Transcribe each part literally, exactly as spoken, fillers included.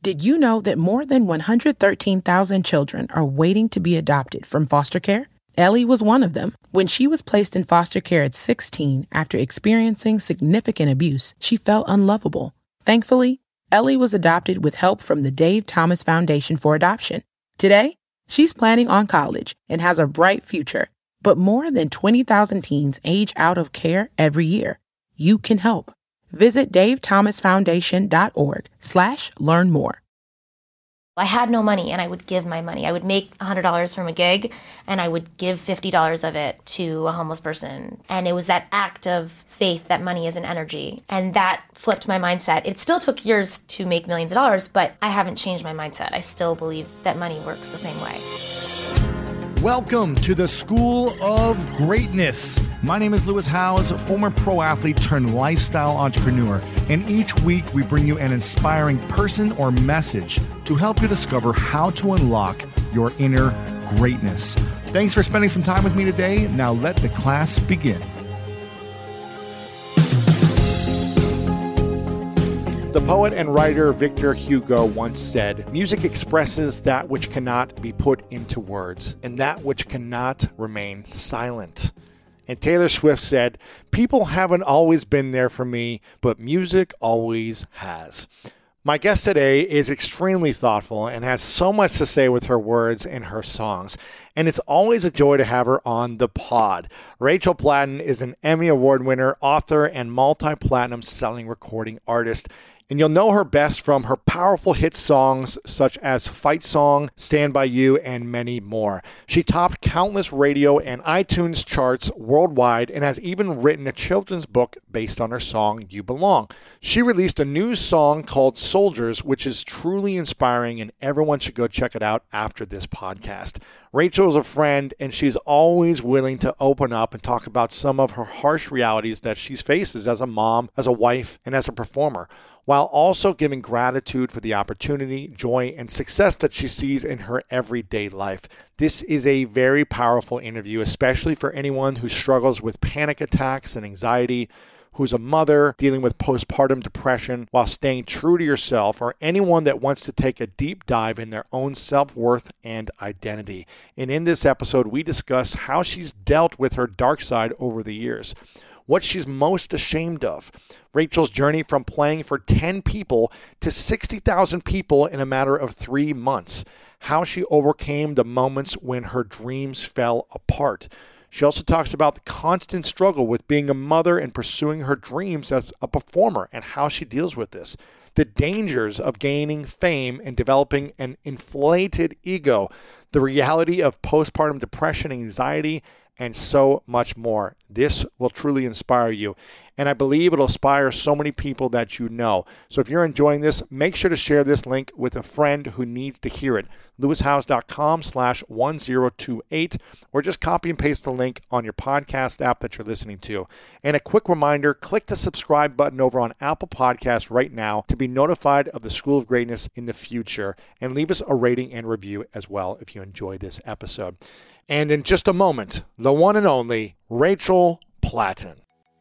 Did you know that more than one hundred thirteen thousand children are waiting to be adopted from foster care? Ellie was one of them. When she was placed in foster care at sixteen after experiencing significant abuse, she felt unlovable. Thankfully, Ellie was adopted with help from the Dave Thomas Foundation for Adoption. Today, she's planning on college and has a bright future. But more than twenty thousand teens age out of care every year. You can help. Visit davethomasfoundation.org slash learn more. I had no money, and I would give my money. I would make one hundred dollars from a gig, and I would give fifty dollars of it to a homeless person. And it was that act of faith that money is an energy. And that flipped my mindset. It still took years to make millions of dollars, but I haven't changed my mindset. I still believe that money works the same way. Welcome to the School of Greatness. My name is Lewis Howes, former pro athlete turned lifestyle entrepreneur. And each week we bring you an inspiring person or message to help you discover how to unlock your inner greatness. Thanks for spending some time with me today. Now let the class begin. The poet and writer Victor Hugo once said, "Music expresses that which cannot be put into words, and that which cannot remain silent." And Taylor Swift said, "People haven't always been there for me, but music always has." My guest today is extremely thoughtful and has so much to say with her words and her songs. And it's always a joy to have her on the pod. Rachel Platten is an Emmy Award winner, author, and multi-platinum selling recording artist. And you'll know her best from her powerful hit songs such as Fight Song, Stand By You, and many more. She topped countless radio and iTunes charts worldwide and has even written a children's book based on her song, You Belong. She released a new song called Soldiers, which is truly inspiring, and everyone should go check it out after this podcast. Rachel is a friend, and she's always willing to open up and talk about some of her harsh realities that she faces as a mom, as a wife, and as a performer, while also giving gratitude for the opportunity, joy, and success that she sees in her everyday life. This is a very powerful interview, especially for anyone who struggles with panic attacks and anxiety, who's a mother dealing with postpartum depression while staying true to yourself, or anyone that wants to take a deep dive in their own self-worth and identity. And in this episode, we discuss how she's dealt with her dark side over the years, what she's most ashamed of, Rachel's journey from playing for ten people to sixty thousand people in a matter of three months, how she overcame the moments when her dreams fell apart. She also talks about the constant struggle with being a mother and pursuing her dreams as a performer and how she deals with this, the dangers of gaining fame and developing an inflated ego, the reality of postpartum depression, anxiety, and so much more. This will truly inspire you, and I believe it'll inspire so many people that you know. So if you're enjoying this, make sure to share this link with a friend who needs to hear it. lewishowes.com slash 1028, or just copy and paste the link on your podcast app that you're listening to. And a quick reminder, click the subscribe button over on Apple Podcasts right now to be notified of the School of Greatness in the future, and leave us a rating and review as well if you enjoy this episode. And in just a moment, the one and only Rachel Platten.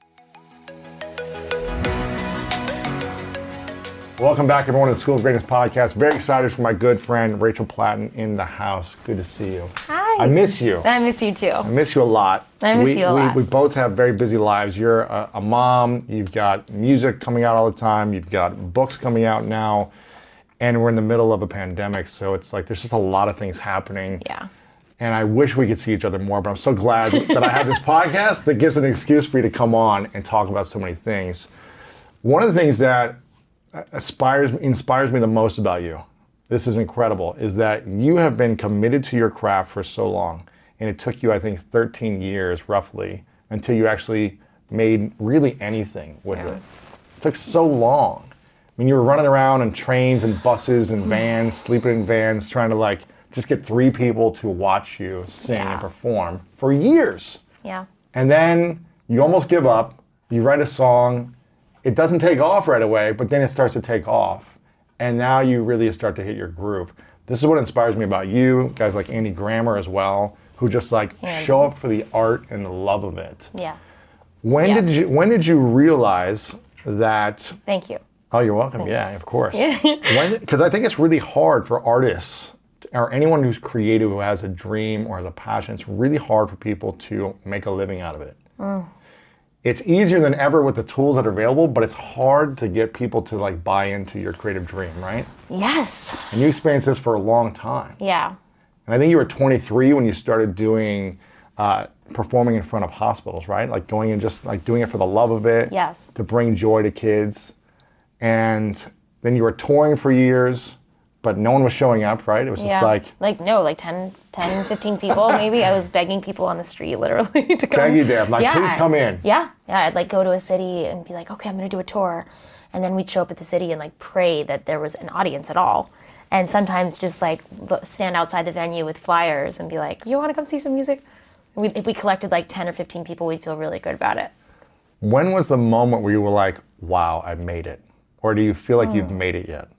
Welcome back, everyone, to the School of Greatness podcast. Very excited for my good friend Rachel Platten in the house. Good to see you. Hi. I miss you. I miss you too. I miss you a lot. I miss we, you a we, lot. We both have very busy lives. You're a, a mom. You've got music coming out all the time. You've got books coming out now. And we're in the middle of a pandemic, so it's like there's just a lot of things happening. Yeah. And I wish we could see each other more, but I'm so glad that I have this podcast that gives an excuse for you to come on and talk about so many things. One of the things that aspires, inspires me the most about you, this is incredible, is that you have been committed to your craft for so long. And it took you, I think, thirteen years roughly until you actually made really anything with yeah. it. It took so long. I mean, you were running around in trains and buses and vans, sleeping in vans, trying to like just get three people to watch you sing yeah. and perform for years. Yeah. And then you almost give up. You write a song. It doesn't take off right away, but then it starts to take off. And now you really start to hit your groove. This is what inspires me about you, guys like Andy Grammer as well, who just like yeah. show up for the art and the love of it. Yeah. When yes. did you when did you realize that Thank you. Oh, you're welcome. Yeah, of course. Because I think it's really hard for artists or anyone who's creative, who has a dream or has a passion. It's really hard for people to make a living out of it. Mm. It's easier than ever with the tools that are available, but it's hard to get people to like buy into your creative dream, right? Yes. And you experienced this for a long time. Yeah. And I think you were twenty-three when you started doing, uh, performing in front of hospitals, right? Like going and just like doing it for the love of it. Yes. To bring joy to kids. And then you were touring for years, but no one was showing up, right? It was just yeah. like... Like, no, like ten, ten, fifteen people maybe. I was begging people on the street, literally, to come. Begging them, like, yeah. please come in. Yeah. Yeah, I'd like go to a city and be like, okay, I'm going to do a tour. And then we'd show up at the city and like pray that there was an audience at all. And sometimes just like stand outside the venue with flyers and be like, you want to come see some music? We, if we collected like ten or fifteen people, we'd feel really good about it. When was the moment where you were like, wow, I made it? Or do you feel like mm. you've made it yet?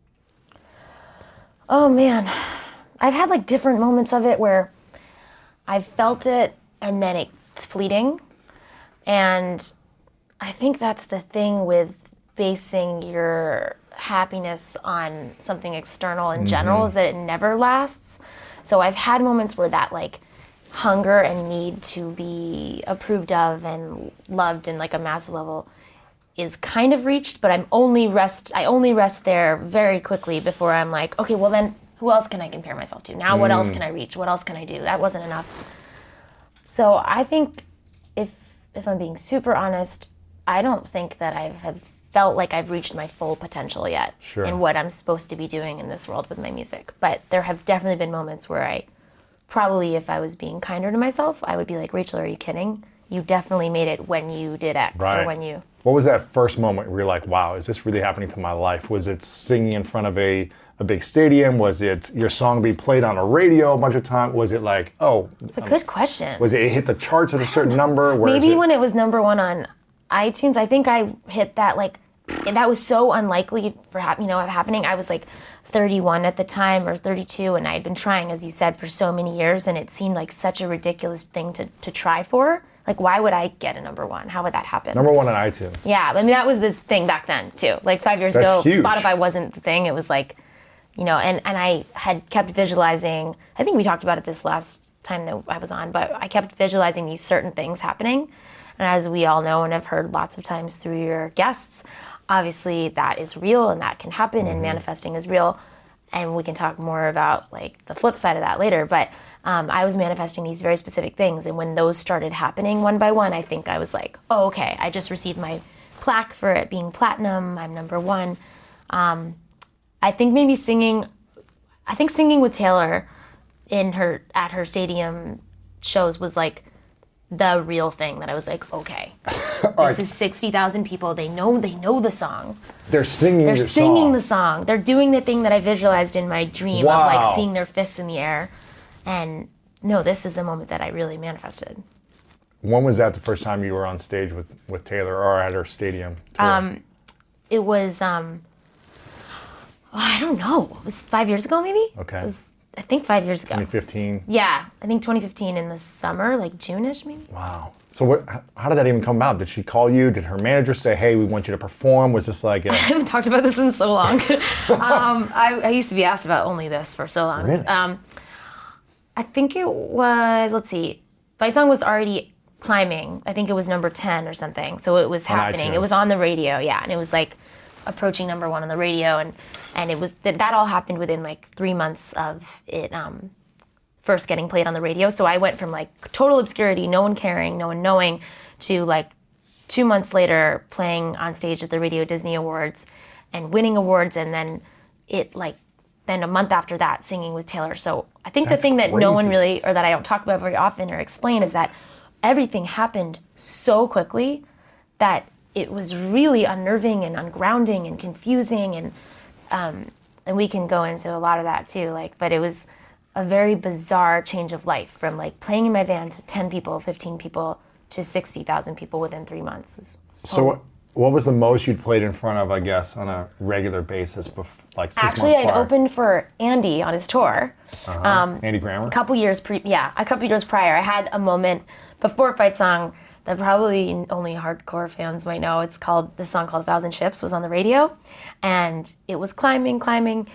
Oh man, I've had like different moments of it where I've felt it and then it's fleeting. And I think that's the thing with basing your happiness on something external in mm-hmm. general, is that it never lasts. So I've had moments where that like hunger and need to be approved of and loved in like a massive level is kind of reached, but I'm only rest I only rest there very quickly before I'm like, okay, well then who else can I compare myself to? Now mm. what else can I reach? What else can I do? That wasn't enough. So I think if if I'm being super honest, I don't think that I have felt like I've reached my full potential yet sure. in what I'm supposed to be doing in this world with my music. But there have definitely been moments where I probably, if I was being kinder to myself, I would be like, Rachel, are you kidding? You definitely made it when you did X right. or when you... What was that first moment where you're like, wow, is this really happening to my life? Was it singing in front of a, a big stadium? Was it your song being played on a radio a bunch of times? Was it like, oh... It's a um, good question. Was it, it hit the charts at a certain number? Where Maybe it? when it was number one on iTunes, I think I hit that like... That was so unlikely for hap- you know happening. I was like thirty-one at the time or thirty-two, and I had been trying, as you said, for so many years, and it seemed like such a ridiculous thing to, to try for. Like, why would I get a number one? How would that happen? Number one on iTunes. Yeah, I mean, that was this thing back then, too. Like, five years That's ago, huge. Spotify wasn't the thing. It was like, you know, and, and I had kept visualizing, I think we talked about it this last time that I was on, but I kept visualizing these certain things happening. And as we all know and have heard lots of times through your guests, obviously that is real and that can happen mm-hmm. and manifesting is real. And we can talk more about like the flip side of that later. But um, I was manifesting these very specific things. And when those started happening one by one, I think I was like, oh, okay, I just received my plaque for it being platinum. I'm number one. Um, I think maybe singing, I think singing with Taylor in her, at her stadium shows was like the real thing that I was like, okay, this right. is sixty thousand people. They know, they know the song. They're singing They're your singing song. the song. They're doing the thing that I visualized in my dream wow. of like seeing their fists in the air. And no, this is the moment that I really manifested. When was that the first time you were on stage with, with Taylor or at her stadium tour? Um, it was, um, oh, I don't know. It was five years ago maybe? Okay. It was, I think five years ago. twenty fifteen? Yeah, I think twenty fifteen in the summer, like June-ish maybe. Wow. So what? How did that even come about? Did she call you? Did her manager say, hey, we want you to perform? Was this like a... I haven't talked about this in so long. um, I, I used to be asked about only this for so long. Really? Um, I think it was, let's see, Fight Song was already climbing. I think it was number ten or something. So it was on happening. iTunes. It was on the radio, yeah. And it was like approaching number one on the radio. And, and it was, that, that all happened within like three months of it um, first getting played on the radio. So I went from like total obscurity, no one caring, no one knowing, to like two months later playing on stage at the Radio Disney Awards and winning awards. And then it like, then a month after that singing with Taylor. So I think That's the thing that crazy. no one really, or that I don't talk about very often or explain, is that everything happened so quickly that it was really unnerving and ungrounding and confusing, and um, and we can go into a lot of that too. Like, but it was a very bizarre change of life from like playing in my van to ten people, fifteen people to sixty thousand people within three months. It was so, so what, what was the most you'd played in front of, I guess, on a regular basis, bef- like six Actually, months I'd prior? opened for Andy on his tour. Uh-huh. Um, Andy Grammer? A couple years pre, yeah, a couple years prior, I had a moment before Fight Song that probably only hardcore fans might know. It's called, this song called Thousand Ships was on the radio, and it was climbing, climbing.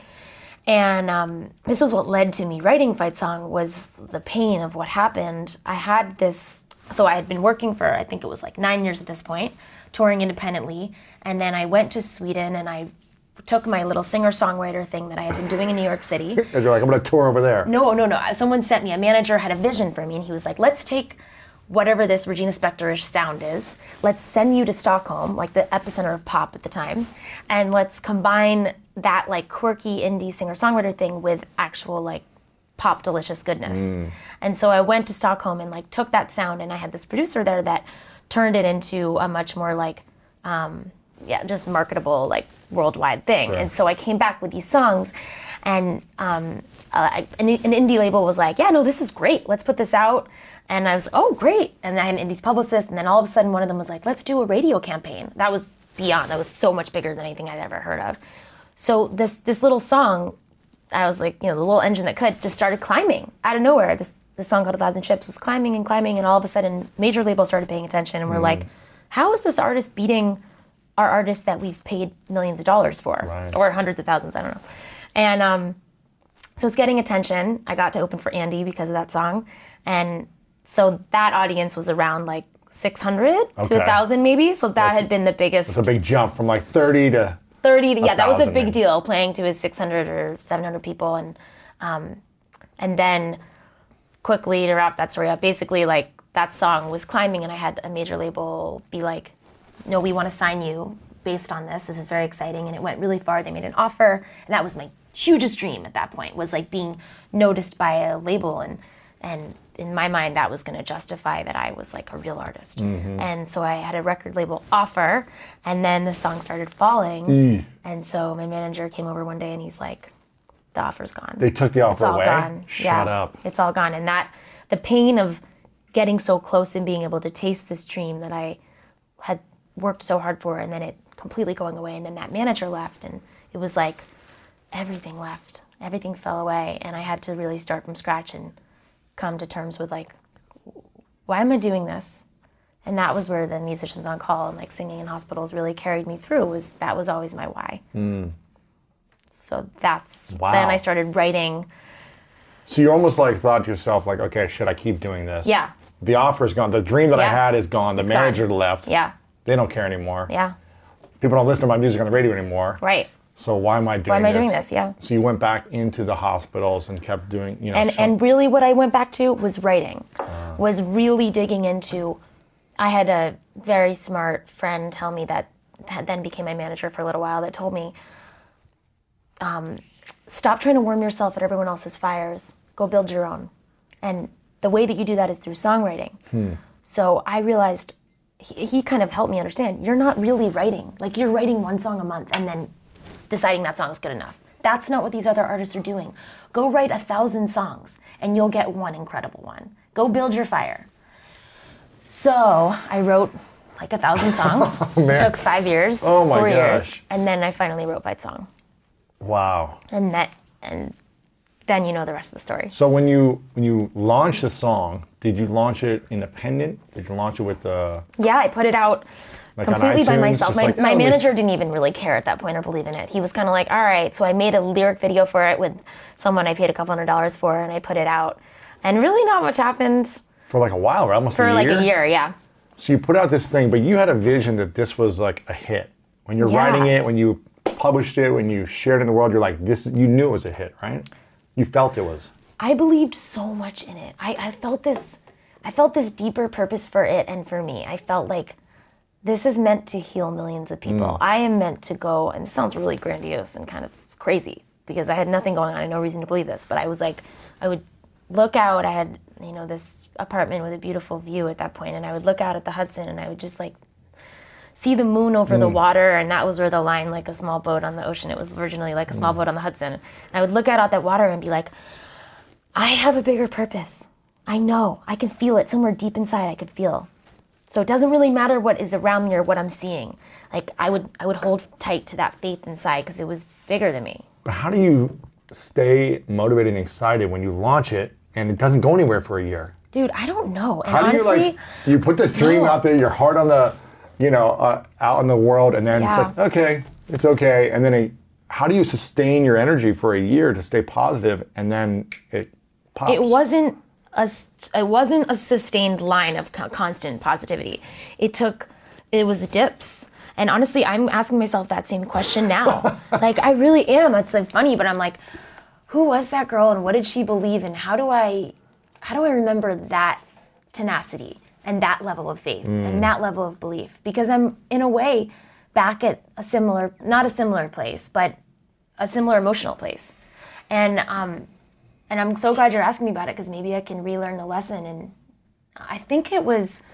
And um, this was what led to me writing Fight Song, was the pain of what happened. I had this, so I had been working for, I think it was like nine years at this point, touring independently. And then I went to Sweden and I took my little singer-songwriter thing that I had been doing in New York City. And you're like, I'm going to tour over there. No, no, no. Someone sent me, a manager had a vision for me, and he was like, let's take whatever this Regina Spektor-ish sound is, let's send you to Stockholm, like the epicenter of pop at the time, and let's combine that like quirky indie singer-songwriter thing with actual like pop delicious goodness. Mm. And so I went to Stockholm and like took that sound, and I had this producer there that turned it into a much more like, um, yeah, just marketable, like worldwide thing. Sure. And so I came back with these songs, and um, uh, an, an indie label was like, yeah, no, this is great. Let's put this out. And I was, oh, great. And I had an indies publicist, and then all of a sudden one of them was like, let's do a radio campaign. That was beyond, that was so much bigger than anything I'd ever heard of. So this this little song, I was like, you know, the little engine that could, just started climbing out of nowhere. This this song called A Thousand Ships was climbing and climbing, and all of a sudden major labels started paying attention, and we're mm. like, how is this artist beating our artists that we've paid millions of dollars for? Right. Or hundreds of thousands, I don't know. And um, so it's getting attention. I got to open for Andy because of that song. And so that audience was around like six hundred okay. to one thousand maybe. So that that's had been the biggest. It's a big jump from like thirty to thirty. To, yeah, that was a big deal, playing to his six hundred or seven hundred people. And um, and then quickly to wrap that story up, basically like that song was climbing, and I had a major label be like, no, we want to sign you based on this. This is very exciting. And it went really far. They made an offer. And that was my hugest dream at that point, was like being noticed by a label. And and in my mind, that was going to justify that I was like a real artist. Mm-hmm. And so I had a record label offer, and then the song started falling. Mm. And so my manager came over one day, and he's like, the offer's gone. They took the offer it's all away? Gone. Shut yeah, up. It's all gone. And that, the pain of getting so close and being able to taste this dream that I had worked so hard for, and then it completely going away, and then that manager left, and it was like everything left. Everything fell away, and I had to really start from scratch and come to terms with like, why am I doing this? And that was where the Musicians on Call and like singing in hospitals really carried me through. Was that was always my why. Mm. So that's wow. Then I started writing. So you almost like thought to yourself like, okay, should I keep doing this? Yeah. The offer's gone. The dream that yeah. I had is gone. The it's manager gone. left. Yeah. They don't care anymore. Yeah. People don't listen to my music on the radio anymore. Right. So why am I doing this? Why am I doing this? Yeah. So you went back into the hospitals and kept doing, you know. And show- and really what I went back to was writing. Uh. Was really digging into, I had a very smart friend tell me that, that then became my manager for a little while, that told me, um, stop trying to warm yourself at everyone else's fires. Go build your own. And the way that you do that is through songwriting. Hmm. So I realized, he, he kind of helped me understand, you're not really writing. Like, you're writing one song a month and then deciding that song is good enough. That's not what these other artists are doing. Go write a thousand songs and you'll get one incredible one. Go build your fire. So I wrote like a thousand songs. Oh, man. It took five years, oh my four gosh. years, and then I finally wrote Fight Song. Wow. And that, and then you know the rest of the story. So when you when you launched the song, did you launch it independent? Did you launch it with a? Yeah, I put it out. Like completely by myself. My, like, oh, my manager we... didn't even really care at that point or believe in it. He was kind of like, all right. So I made a lyric video for it with someone I paid a couple hundred dollars for, and I put it out. And really not much happened. For like a while, right? Almost for a like year? a year, yeah. So you put out this thing, but you had a vision that this was like a hit. When you're yeah. writing it, when you published it, when you shared it in the world, you're like, this. You knew it was a hit, right? You felt it was. I believed so much in it. I, I felt this, I felt this deeper purpose for it and for me. I felt like, this is meant to heal millions of people. Mm. I am meant to go, and it sounds really grandiose and kind of crazy because I had nothing going on. I had no reason to believe this, but I was like, I would look out. I had, you know, this apartment with a beautiful view at that point, and I would look out at the Hudson, and I would just like see the moon over mm. the water, and that was where the line, like a small boat on the ocean. It was originally like a small mm. boat on the Hudson. And I would look out at that water and be like, I have a bigger purpose. I know. I can feel it somewhere deep inside. I could feel. So it doesn't really matter what is around me or what I'm seeing. Like I would I would hold tight to that faith inside because it was bigger than me. But how do you stay motivated and excited when you launch it and it doesn't go anywhere for a year? Dude, I don't know. And How do honestly, you like, you put this dream no. out there, your heart on the, you know, uh, out in the world, and then Yeah. it's like, okay, it's okay. And then it, how do you sustain your energy for a year to stay positive, and then it pops? It wasn't a, it wasn't a sustained line of co- constant positivity. It took, it was dips. And honestly, I'm asking myself that same question now. Like, I really am. It's like funny, but I'm like, who was that girl and what did she believe in? How do I, how do I remember that tenacity and that level of faith mm. and that level of belief? Because I'm, in a way, back at a similar, not a similar place, but a similar emotional place. And um, and I'm so glad you're asking me about it, because maybe I can relearn the lesson. And I think it was,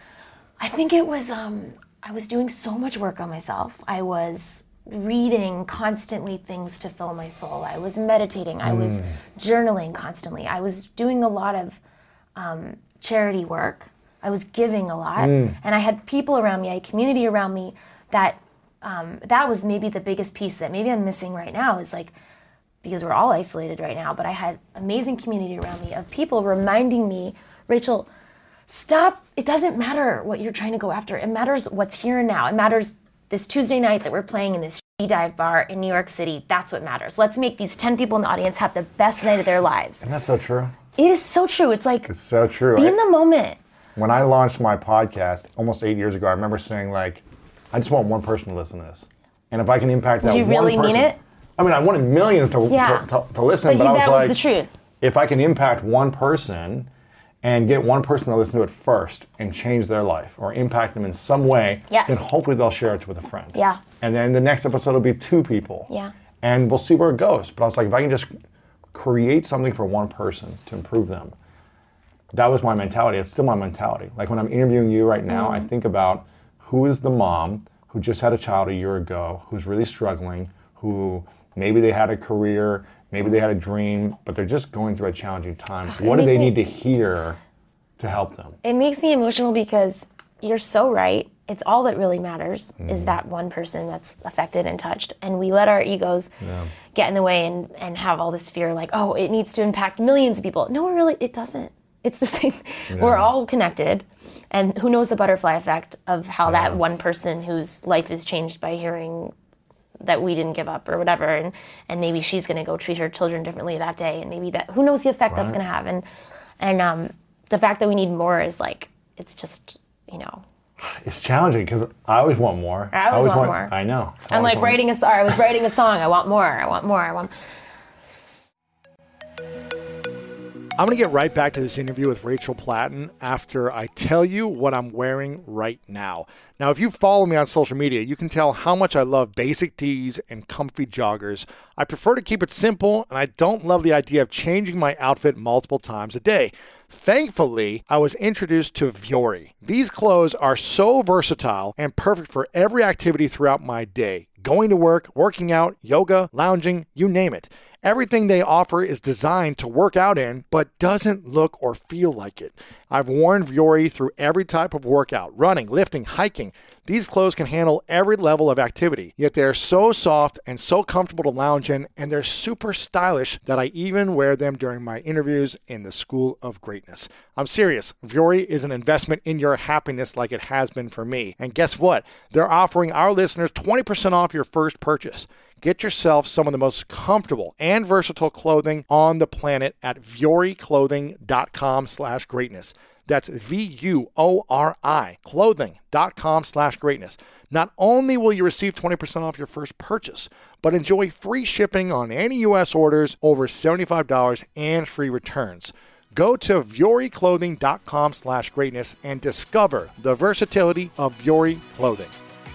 I think it was, um, I was doing so much work on myself. I was reading constantly things to fill my soul. I was meditating. Mm. I was journaling constantly. I was doing a lot of um, charity work. I was giving a lot. Mm. And I had people around me, I had community around me that um, that was maybe the biggest piece that maybe I'm missing right now, is like, because we're all isolated right now, but I had amazing community around me of people reminding me, Rachel, stop. It doesn't matter what you're trying to go after. It matters what's here and now. It matters this Tuesday night that we're playing in this shitty dive bar in New York City. That's what matters. Let's make these ten people in the audience have the best night of their lives. And that's so true. It is so true. It's like, it's so true. Be I, in the moment. When I launched my podcast almost eight years ago, I remember saying, like, I just want one person to listen to this. And if I can impact that one person. Did you really mean it? I mean, I wanted millions to, yeah. to, to, to listen, but, but I was that like, was the truth. If I can impact one person and get one person to listen to it first and change their life or impact them in some way, yes. then hopefully they'll share it with a friend. Yeah. And then the next episode will be two people. Yeah. And we'll see where it goes. But I was like, if I can just create something for one person to improve them, that was my mentality. It's still my mentality. Like when I'm interviewing you right now, mm. I think about who is the mom who just had a child a year ago, who's really struggling, who maybe they had a career, maybe they had a dream, but they're just going through a challenging time. What do they me, need to hear to help them? It makes me emotional because you're so right. It's all that really matters mm. is that one person that's affected and touched. And we let our egos yeah. get in the way and, and have all this fear like, oh, it needs to impact millions of people. No, really, it doesn't. It's the same. Yeah. We're all connected. And who knows the butterfly effect of how yeah. that one person whose life is changed by hearing that we didn't give up or whatever, and, and maybe she's going to go treat her children differently that day, and maybe that, who knows the effect right. that's going to have. And and um, the fact that we need more is like, it's just, you know. It's challenging because I always want more. I always, I always want, want more. I know. I'm like writing a song. I was writing a song. I want more. I want more. I want. I'm going to get right back to this interview with Rachel Platten after I tell you what I'm wearing right now. Now, if you follow me on social media, you can tell how much I love basic tees and comfy joggers. I prefer to keep it simple, and I don't love the idea of changing my outfit multiple times a day. Thankfully, I was introduced to Vuori. These clothes are so versatile and perfect for every activity throughout my day. Going to work, working out, yoga, lounging, you name it. Everything they offer is designed to work out in, but doesn't look or feel like it. I've worn Vuori through every type of workout, running, lifting, hiking. These clothes can handle every level of activity, yet they're so soft and so comfortable to lounge in, and they're super stylish that I even wear them during my interviews in the School of Greatness. I'm serious. Vuori is an investment in your happiness like it has been for me. And guess what? They're offering our listeners twenty percent off your first purchase. Get yourself some of the most comfortable and versatile clothing on the planet at vuoriclothing.com slash greatness. That's V-U-O-R-I, clothing.com slash greatness. Not only will you receive twenty percent off your first purchase, but enjoy free shipping on any U S orders over seventy-five dollars and free returns. Go to vuoriclothing.com slash greatness and discover the versatility of Vuori clothing.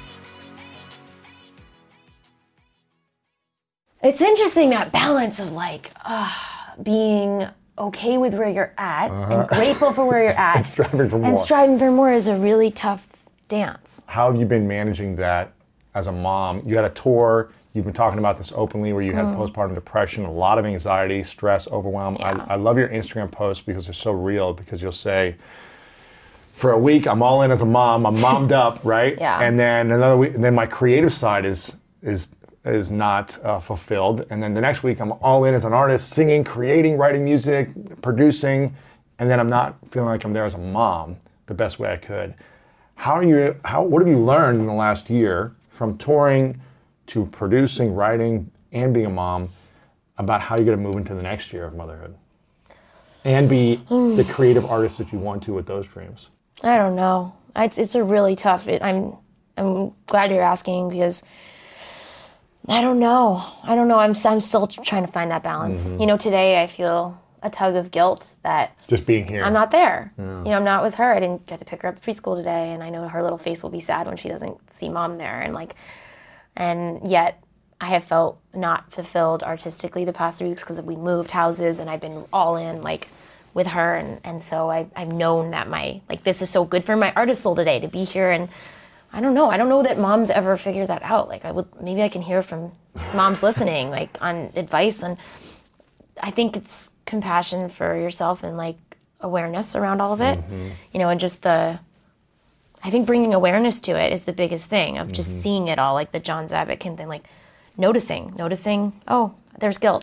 It's interesting, that balance of like uh, being okay with where you're at uh-huh. and grateful for where you're at. And striving for more. And striving for more is a really tough dance. How have you been managing that as a mom? You had a tour. You've been talking about this openly where you had mm. postpartum depression, a lot of anxiety, stress, overwhelm. Yeah. I, I love your Instagram posts because they're so real, because you'll say, for a week, I'm all in as a mom. I'm mommed up, right? Yeah. And then another week, and then my creative side is is is not uh, fulfilled. And then the next week, I'm all in as an artist, singing, creating, writing music, producing. and then I'm not feeling like I'm there as a mom the best way I could. How are you, how, what have you learned in the last year from touring to producing, writing, and being a mom about how you're going to move into the next year of motherhood and be the creative artist that you want to with those dreams? I don't know. It's it's a really tough. It, I'm I'm glad you're asking because I don't know. I don't know. I'm I'm still trying to find that balance. Mm-hmm. You know, today I feel a tug of guilt that just being here. I'm not there. Yeah. You know, I'm not with her. I didn't get to pick her up at preschool today, and I know her little face will be sad when she doesn't see mom there. And like, and yet I have felt not fulfilled artistically the past three weeks because we moved houses, and I've been all in like with her, and and so I I've known that my like this is so good for my artist soul today to be here. And I don't know. I don't know that moms ever figure that out. Like I would maybe I can hear from moms listening like on advice, and I think it's compassion for yourself and like awareness around all of it. Mm-hmm. You know, and just the I think bringing awareness to it is the biggest thing of just mm-hmm. seeing it all, like the John Zabitkin thing, like noticing, noticing, oh, there's guilt.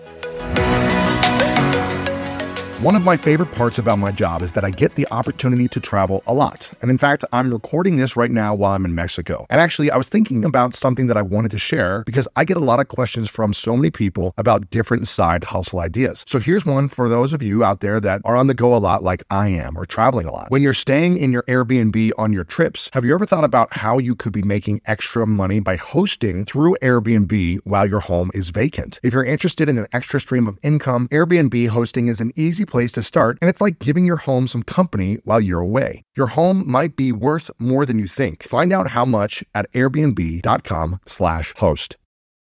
One of my favorite parts about my job is that I get the opportunity to travel a lot. And in fact, I'm recording this right now while I'm in Mexico. And actually, I was thinking about something that I wanted to share because I get a lot of questions from so many people about different side hustle ideas. So here's one for those of you out there that are on the go a lot like I am or traveling a lot. When you're staying in your Airbnb on your trips, have you ever thought about how you could be making extra money by hosting through Airbnb while your home is vacant? If you're interested in an extra stream of income, Airbnb hosting is an easy place to start, and it's like giving your home some company while you're away. Your home might be worth more than you think. Find out how much at airbnb.com slash host.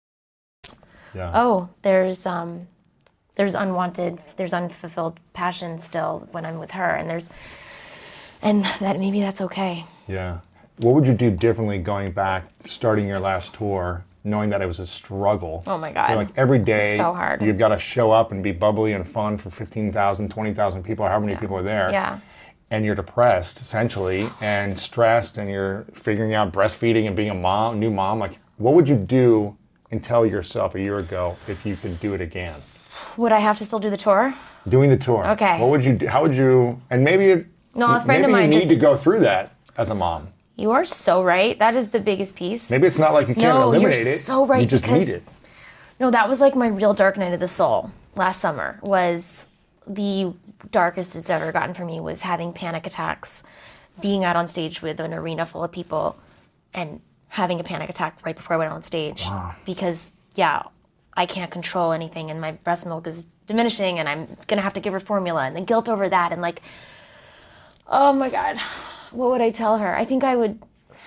Yeah. Oh, there's um there's unwanted, there's unfulfilled passion still when I'm with her, and there's and that maybe that's okay. Yeah. What would you do differently going back, starting your last tour, knowing that it was a struggle? Oh my God. You're like every day, so hard. You've got to show up and be bubbly and fun for fifteen thousand, twenty thousand people, or however many yeah. people are there. Yeah. And you're depressed, essentially, so... and stressed, and you're figuring out breastfeeding and being a mom, new mom. Like, what would you do and tell yourself a year ago if you could do it again? Would I have to still do the tour? Doing the tour. Okay. What would you do? How would you, and maybe, it, no, a friend maybe of mine you need just... to go through that as a mom. You are so right. That is the biggest piece. Maybe it's not like you can't no, eliminate you're it. So right, you just because, need it. No, that was like my real dark night of the soul last summer. Was the darkest it's ever gotten for me was having panic attacks, being out on stage with an arena full of people, and having a panic attack right before I went on stage. Wow. Because yeah, I can't control anything, and my breast milk is diminishing, and I'm gonna have to give her formula, and the guilt over that, and like, oh my God. What would I tell her? I think I would,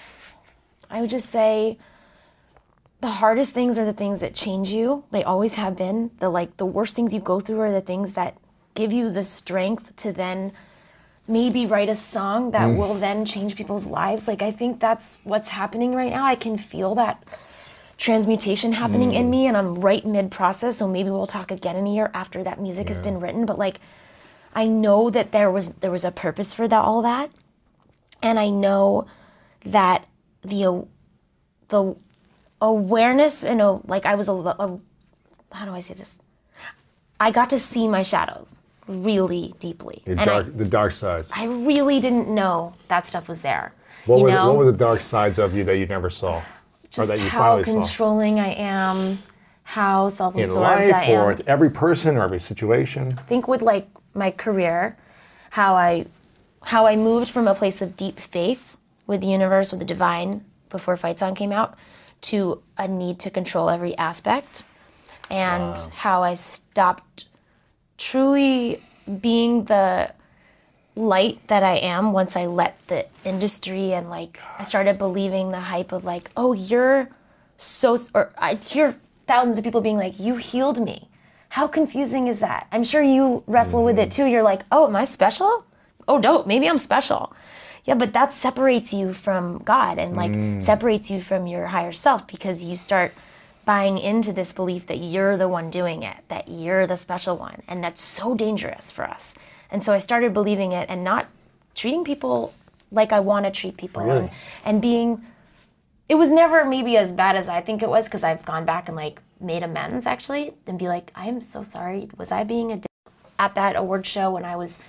I would just say, the hardest things are the things that change you. They always have been. The like the worst things you go through are the things that give you the strength to then maybe write a song that mm. will then change people's lives. Like I think that's what's happening right now. I can feel that transmutation happening mm. in me, and I'm right mid-process. So maybe we'll talk again in a year after that music yeah. has been written. But like, I know that there was there was a purpose for that all that. And I know that the the awareness and a, like I was a, a how do I say this? I got to see my shadows really deeply. Your and dark, I, the dark sides. I really didn't know that stuff was there. What you were know? the, what were the dark sides of you that you never saw? Just or that you how finally controlling saw? I am, how self-absorbed In life, I am. or with every person or every situation. I think with like my career, how I how I moved from a place of deep faith with the universe, with the divine, before Fight Song came out, to a need to control every aspect, and wow. how I stopped truly being the light that I am once I let the industry and like, I started believing the hype of like, oh, you're so, or I hear thousands of people being like, you healed me. How confusing is that? I'm sure you wrestle mm-hmm. with it too. You're like, oh, am I special? Oh, dope, maybe I'm special. Yeah, but that separates you from God and like mm. separates you from your higher self, because you start buying into this belief that you're the one doing it, that you're the special one. And that's so dangerous for us. And so I started believing it and not treating people like I want to treat people. Really? And, and being, it was never maybe as bad as I think it was, because I've gone back and like made amends actually and be like, I am so sorry. Was I being a dick at that award show when I was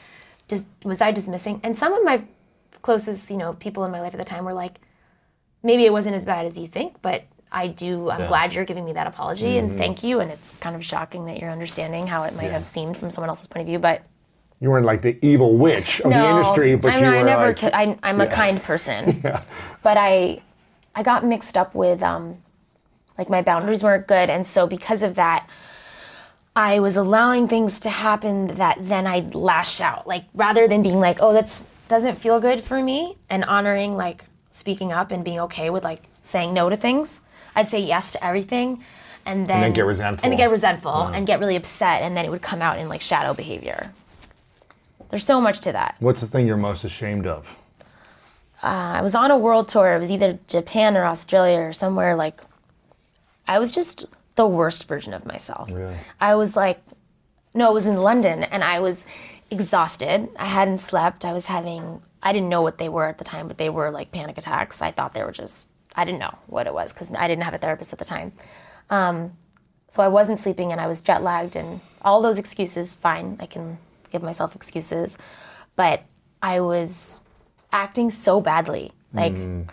dis- was I dismissing? And some of my closest, you know, people in my life at the time were like, maybe it wasn't as bad as you think, but I do, I'm Yeah. glad you're giving me that apology Mm-hmm. and thank you. And it's kind of shocking that you're understanding how it might Yeah. have seemed from someone else's point of view, but You weren't like the evil witch of the industry, but I'm, you not- were I never, like, ki- I, I'm a kind person. yeah. But I, I got mixed up with, um, like my boundaries weren't good. And so because of that, I was allowing things to happen that then I'd lash out. Like rather than being like, oh, that's doesn't feel good for me, and honoring like speaking up and being okay with like saying no to things, I'd say yes to everything. And then, And then get resentful. And then get resentful and get really upset, and then it would come out in like shadow behavior. There's so much to that. What's the thing you're most ashamed of? Uh, I was on a world tour. It was either Japan or Australia or somewhere like, I was just the worst version of myself. Really? I was like, no, it was in London, and I was exhausted. I hadn't slept. I was having, I didn't know what they were at the time, but they were like panic attacks. I thought they were just, I didn't know what it was because I didn't have a therapist at the time. Um, so I wasn't sleeping and I was jet lagged, and all those excuses, fine. I can give myself excuses. But I was acting so badly. Like, Mm.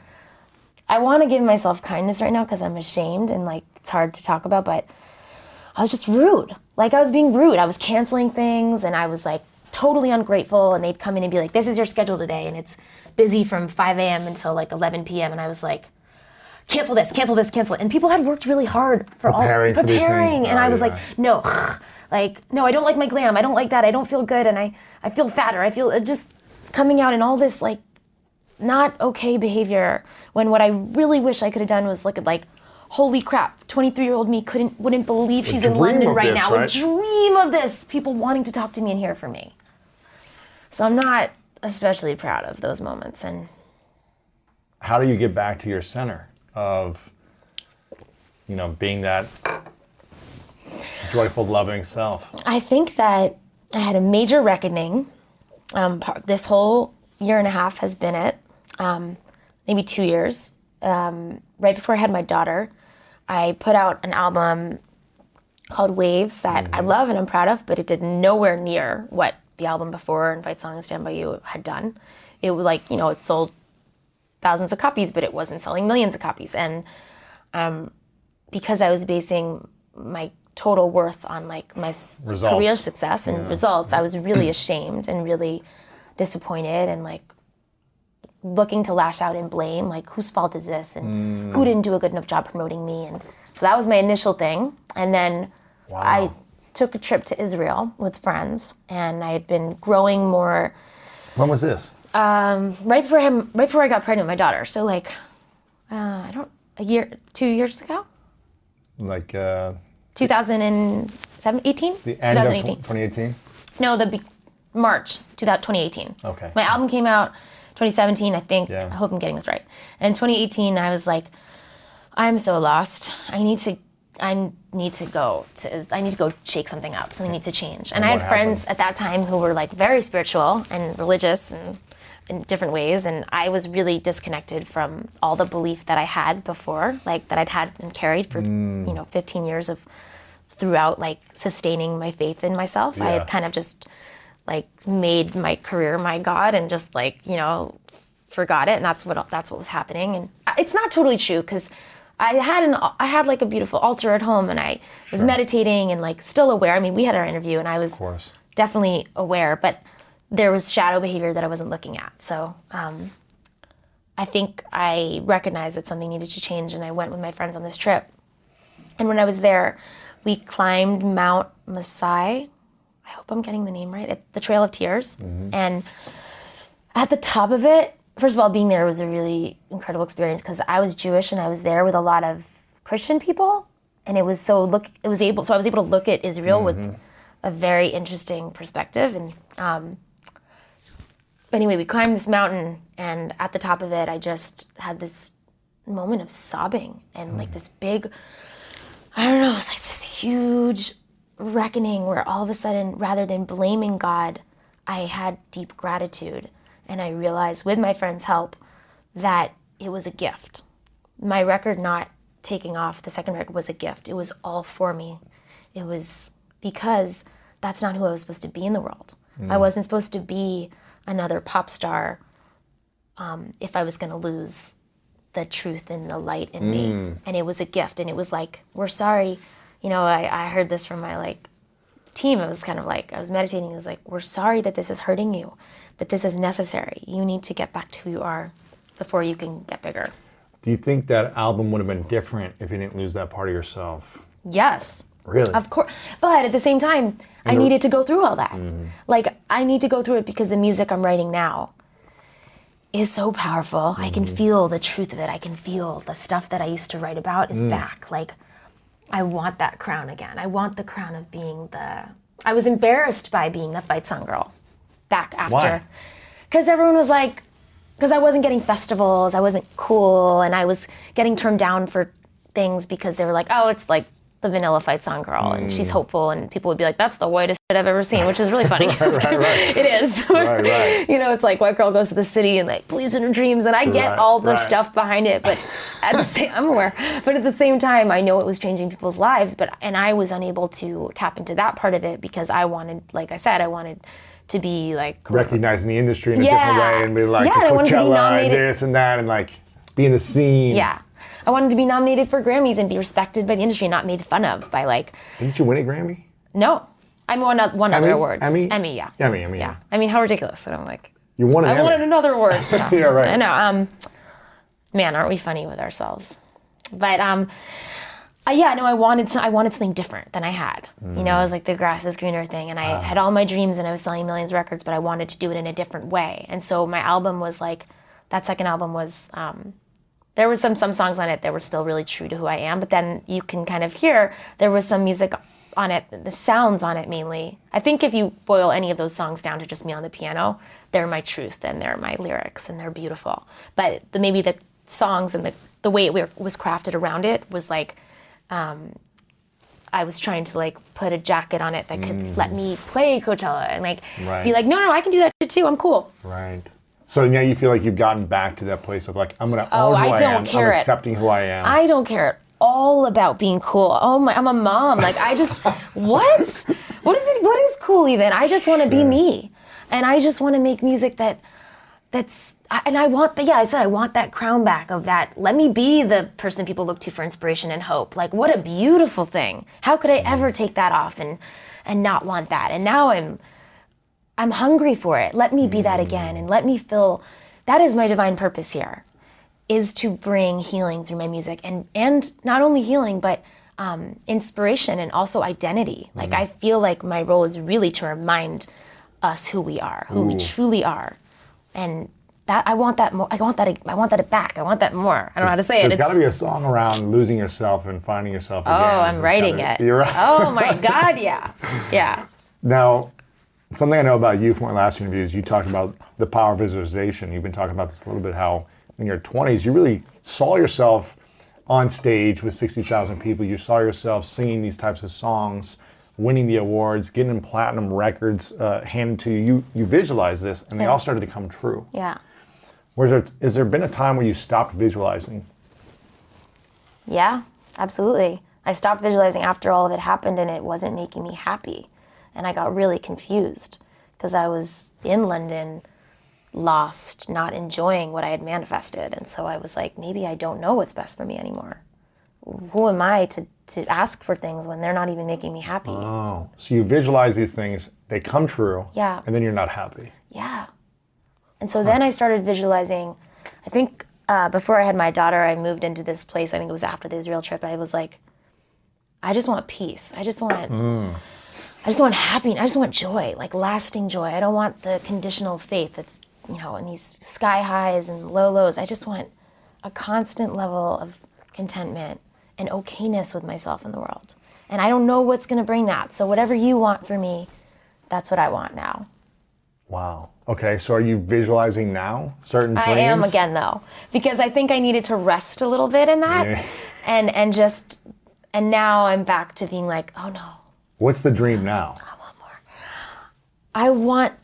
I want to give myself kindness right now because I'm ashamed and like it's hard to talk about, but I was just rude. Like I was being rude. I was canceling things and I was like totally ungrateful, and they'd come in and be like, this is your schedule today and it's busy from five a.m. until like eleven p.m. And I was like, cancel this, cancel this, cancel it. And people had worked really hard for Preparing all for these preparing. things. And Oh, I was yeah. like, no, like, no, I don't like my glam. I don't like that. I don't feel good. And I, I feel fatter. I feel it just coming out in all this like not okay behavior, when what I really wish I could have done was look at like, holy crap, twenty-three year old me couldn't wouldn't believe she's in dream London of right this, now. right? Would dream of this, people wanting to talk to me and hear from me. So I'm not especially proud of those moments. And How do you get back to your center of, you know, being that joyful, loving self? I think that I had a major reckoning. Um, par- this whole year and a half has been it, um, maybe two years. Um, right before I had my daughter, I put out an album called Waves that I love and I'm proud of, but it did nowhere near what the album before, Invite Song and Stand By You, had done. It was like, you know, it sold thousands of copies, but it wasn't selling millions of copies. And um, because I was basing my total worth on like my s- Results. career success and results, I was really ashamed and really disappointed and like looking to lash out and blame, like whose fault is this and who didn't do a good enough job promoting me. And so that was my initial thing. And then I took a trip to Israel with friends, and I had been growing more When was this? right before I had, right before I got pregnant with my daughter. So like uh, I don't a year two years ago, Like uh, two thousand seven, eighteen, the end of twenty eighteen. twenty eighteen? No, the be- March twenty eighteen. Okay. My album came out twenty seventeen, I think. Yeah. I hope I'm getting this right. And twenty eighteen, I was like, I'm so lost. I need to, I need to go to, I need to go shake something up. Something needs to change. And, And I what had friends at that time who were like very spiritual and religious and in different ways. And I was really disconnected from all the belief that I had before, like that I'd had and carried for, Mm. you know, fifteen years of throughout like sustaining my faith in myself. I Yeah. had kind of just like made my career my God and just like, you know, forgot it. And that's what, that's what was happening. And it's not totally true because I had an, I had like a beautiful altar at home and I was meditating and like still aware. I mean, we had our interview and I was course. definitely aware, but there was shadow behavior that I wasn't looking at. So um, I think I recognized that something needed to change, and I went with my friends on this trip. And when I was there, we climbed Mount Masai. I hope I'm getting the name right. It, the Trail of Tears. And at the top of it, first of all, being there was a really incredible experience because I was Jewish and I was there with a lot of Christian people, and it was so look. It was able. So I was able to look at Israel with a very interesting perspective. And um, anyway, we climbed this mountain, and at the top of it, I just had this moment of sobbing and like this big. I don't know. It's like this huge reckoning where all of a sudden, rather than blaming God, I had deep gratitude. And I realized with my friend's help that it was a gift. My record not taking off, the second record, was a gift. It was all for me. It was because that's not who I was supposed to be in the world. I wasn't supposed to be another pop star um, if I was going to lose the truth and the light in me. And it was a gift. And it was like, we're sorry. You know, I, I heard this from my like team. It was kind of like, I was meditating. It was like, we're sorry that this is hurting you, but this is necessary. You need to get back to who you are before you can get bigger. Do you think that album would have been different if you didn't lose that part of yourself? Yes. Really? Of course. But at the same time, I the- needed to go through all that. Mm-hmm. Like, I need to go through it because the music I'm writing now is so powerful. Mm-hmm. I can feel the truth of it. I can feel the stuff that I used to write about is mm. back. Like, I want that crown again. I want the crown of being the... I was embarrassed by being the fight song girl back after. Why? Because everyone was like... Because I wasn't getting festivals, I wasn't cool, and I was getting turned down for things because they were like, oh, it's like the vanilla fight song girl, mm. and she's hopeful, and people would be like, that's the whitest shit I've ever seen, which is really funny. right, right, right. It is. Right, right. You know, it's like white girl goes to the city and like, please in her dreams, and I get right, all the right. stuff behind it, but at the same, I'm aware, but at the same time, I know it was changing people's lives, but and I was unable to tap into that part of it because I wanted, like I said, I wanted to be like recognizing the industry in a yeah. different way and be like yeah, Coachella and this and that and like be in the scene. Yeah. I wanted to be nominated for Grammys and be respected by the industry, not made fun of by like... Didn't you win a Grammy? No. I won one Emmy? other awards. Emmy? Emmy, yeah. Emmy, Emmy. Yeah. I mean, how ridiculous. And I'm like... You won an I Emmy. wanted another award. No. Yeah, right. I know. Um, man, aren't we funny with ourselves? But um, uh, yeah, no, I wanted some, I wanted something different than I had. Mm. You know, it was like the grass is greener thing, and I uh. had all my dreams, and I was selling millions of records, but I wanted to do it in a different way. And so my album was like, that second album was, um, there was some some songs on it that were still really true to who I am, but then you can kind of hear there was some music on it, the sounds on it mainly. I think if you boil any of those songs down to just me on the piano, they're my truth and they're my lyrics and they're beautiful. But the, maybe the songs and the, the way it was crafted around it was like, um, I was trying to like put a jacket on it that could mm. let me play Coachella and like right. be like, no, no, I can do that shit too. I'm cool. Right. So now you feel like you've gotten back to that place of like, I'm going to oh, own who I, I, don't am. Care I'm it. accepting who I am. I don't care at all about being cool. Oh my, I'm a mom. Like I just, what? What is it? What is cool even? I just want to sure. be me. And I just want to make music that, that's, and I want the, yeah, I said I want that crown back of that, let me be the person people look to for inspiration and hope. Like what a beautiful thing. How could I ever take that off and, and not want that? And now I'm, I'm hungry for it. Let me be that again and let me feel, that is my divine purpose here, is to bring healing through my music and, and not only healing, but um, inspiration and also identity. Like mm. I feel like my role is really to remind us who we are, who Ooh. we truly are. And that I want that more. I want that. I want that back. I want that more. I don't know how to say There's it. There's got to be a song around losing yourself and finding yourself again. Oh, I'm There's writing gotta, it. You're right. Oh my God, yeah, yeah. Now, something I know about you from my last interview is you talked about the power of visualization. You've been talking about this a little bit. How in your twenties you really saw yourself on stage with sixty thousand people. You saw yourself singing these types of songs, winning the awards, getting them platinum records uh, handed to you. You you visualized this, and they yeah. all started to come true. Yeah. Was there, has there been a time where you stopped visualizing? Yeah, absolutely. I stopped visualizing after all of it happened and it wasn't making me happy. And I got really confused because I was in London, lost, not enjoying what I had manifested. And so I was like, maybe I don't know what's best for me anymore. Who am I to, to ask for things when they're not even making me happy? Oh, so you visualize these things, they come true, yeah. and then you're not happy. Yeah. And so then I started visualizing, I think uh, before I had my daughter, I moved into this place, I think it was after the Israel trip, I was like, I just want peace. I just want, mm. I just want happiness. I just want joy, like lasting joy. I don't want the conditional faith that's, you know, in these sky highs and low lows. I just want a constant level of contentment and okayness with myself in the world. And I don't know what's going to bring that. So whatever you want for me, that's what I want now. Wow. Okay, so are you visualizing now certain dreams? I am again, though, because I think I needed to rest a little bit in that, yeah. and and just, and now I'm back to being like, oh no. What's the dream now? I want more. I want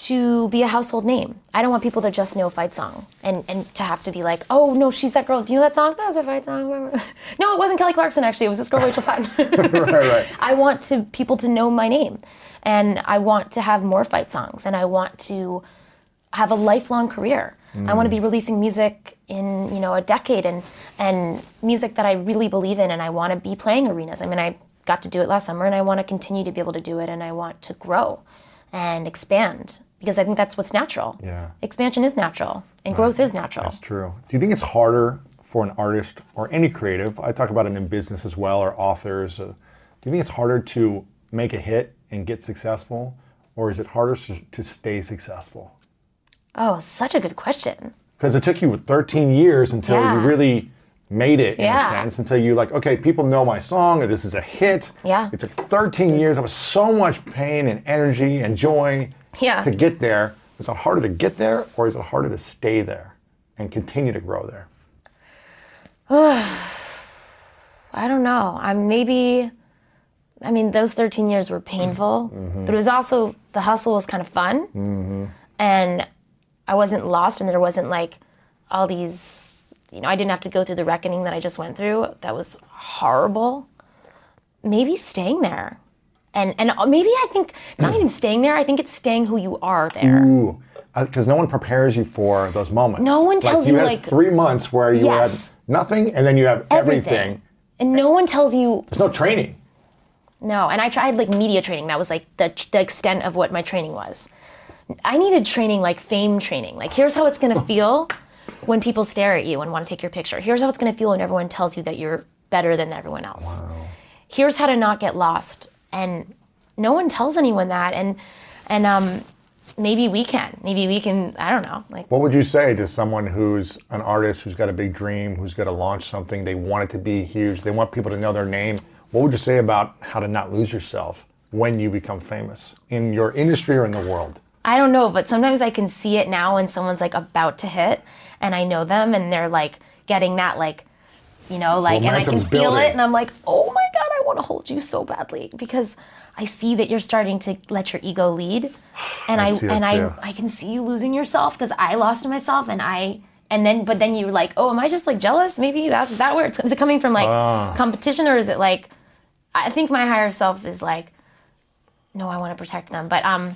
to be a household name. I don't want people to just know Fight Song and, and to have to be like, oh no, she's that girl. Do you know that song? That was my Fight Song. No, it wasn't Kelly Clarkson actually. It was this girl Rachel Platten. right, right. I want to people to know my name, and I want to have more fight songs, and I want to have a lifelong career. Mm. I want to be releasing music in you know a decade, and and music that I really believe in, and I want to be playing arenas. I mean, I got to do it last summer, and I want to continue to be able to do it, and I want to grow and expand, because I think that's what's natural. Yeah. Expansion is natural, and growth is natural. That's true. Do you think it's harder for an artist or any creative, I talk about it in business as well, or authors, uh, do you think it's harder to make a hit and get successful, or is it harder to, to stay successful? Oh, such a good question. Because it took you thirteen years until Yeah. you really made it, in Yeah. a sense, until you like, okay, people know my song, and this is a hit. Yeah. It took thirteen years. It was so much pain and energy and joy Yeah. to get there. Is it harder to get there, or is it harder to stay there and continue to grow there? I don't know. I'm maybe, I mean, those thirteen years were painful, mm-hmm. but it was also, the hustle was kind of fun. Mm-hmm. And I wasn't lost, and there wasn't like all these, you know, I didn't have to go through the reckoning that I just went through. That was horrible. Maybe staying there. And and maybe I think it's not even staying there. I think it's staying who you are there. Ooh, because no one prepares you for those moments. No one tells like, you you, had like- three months where you Yes. had nothing, and then you have everything. Everything. And no one tells you, There's no training. no. And I tried like media training. That was like the, the extent of what my training was. I needed training like fame training. Like, here's how it's going to feel when people stare at you and want to take your picture. Here's how it's going to feel when everyone tells you that you're better than everyone else. Wow. Here's how to not get lost. And no one tells anyone that. And and um, maybe we can. Maybe we can, I don't know. Like, What would you say to someone who's an artist, who's got a big dream, who's got to launch something, they want it to be huge, they want people to know their name? What would you say about how to not lose yourself when you become famous in your industry or in the world? I don't know, but sometimes I can see it now when someone's like about to hit and I know them and they're like getting that like, you know, like, and I can Momentum's feel building. it and I'm like, oh my God, I want to hold you so badly because I see that you're starting to let your ego lead. And I, I see that and I, too. I can see you losing yourself because I lost myself and I, and then, but then you're like, oh, am I just like jealous? Maybe that's that where it's, is it coming from like Ah. competition or is it like, I think my higher self is like, no, I want to protect them. But, um,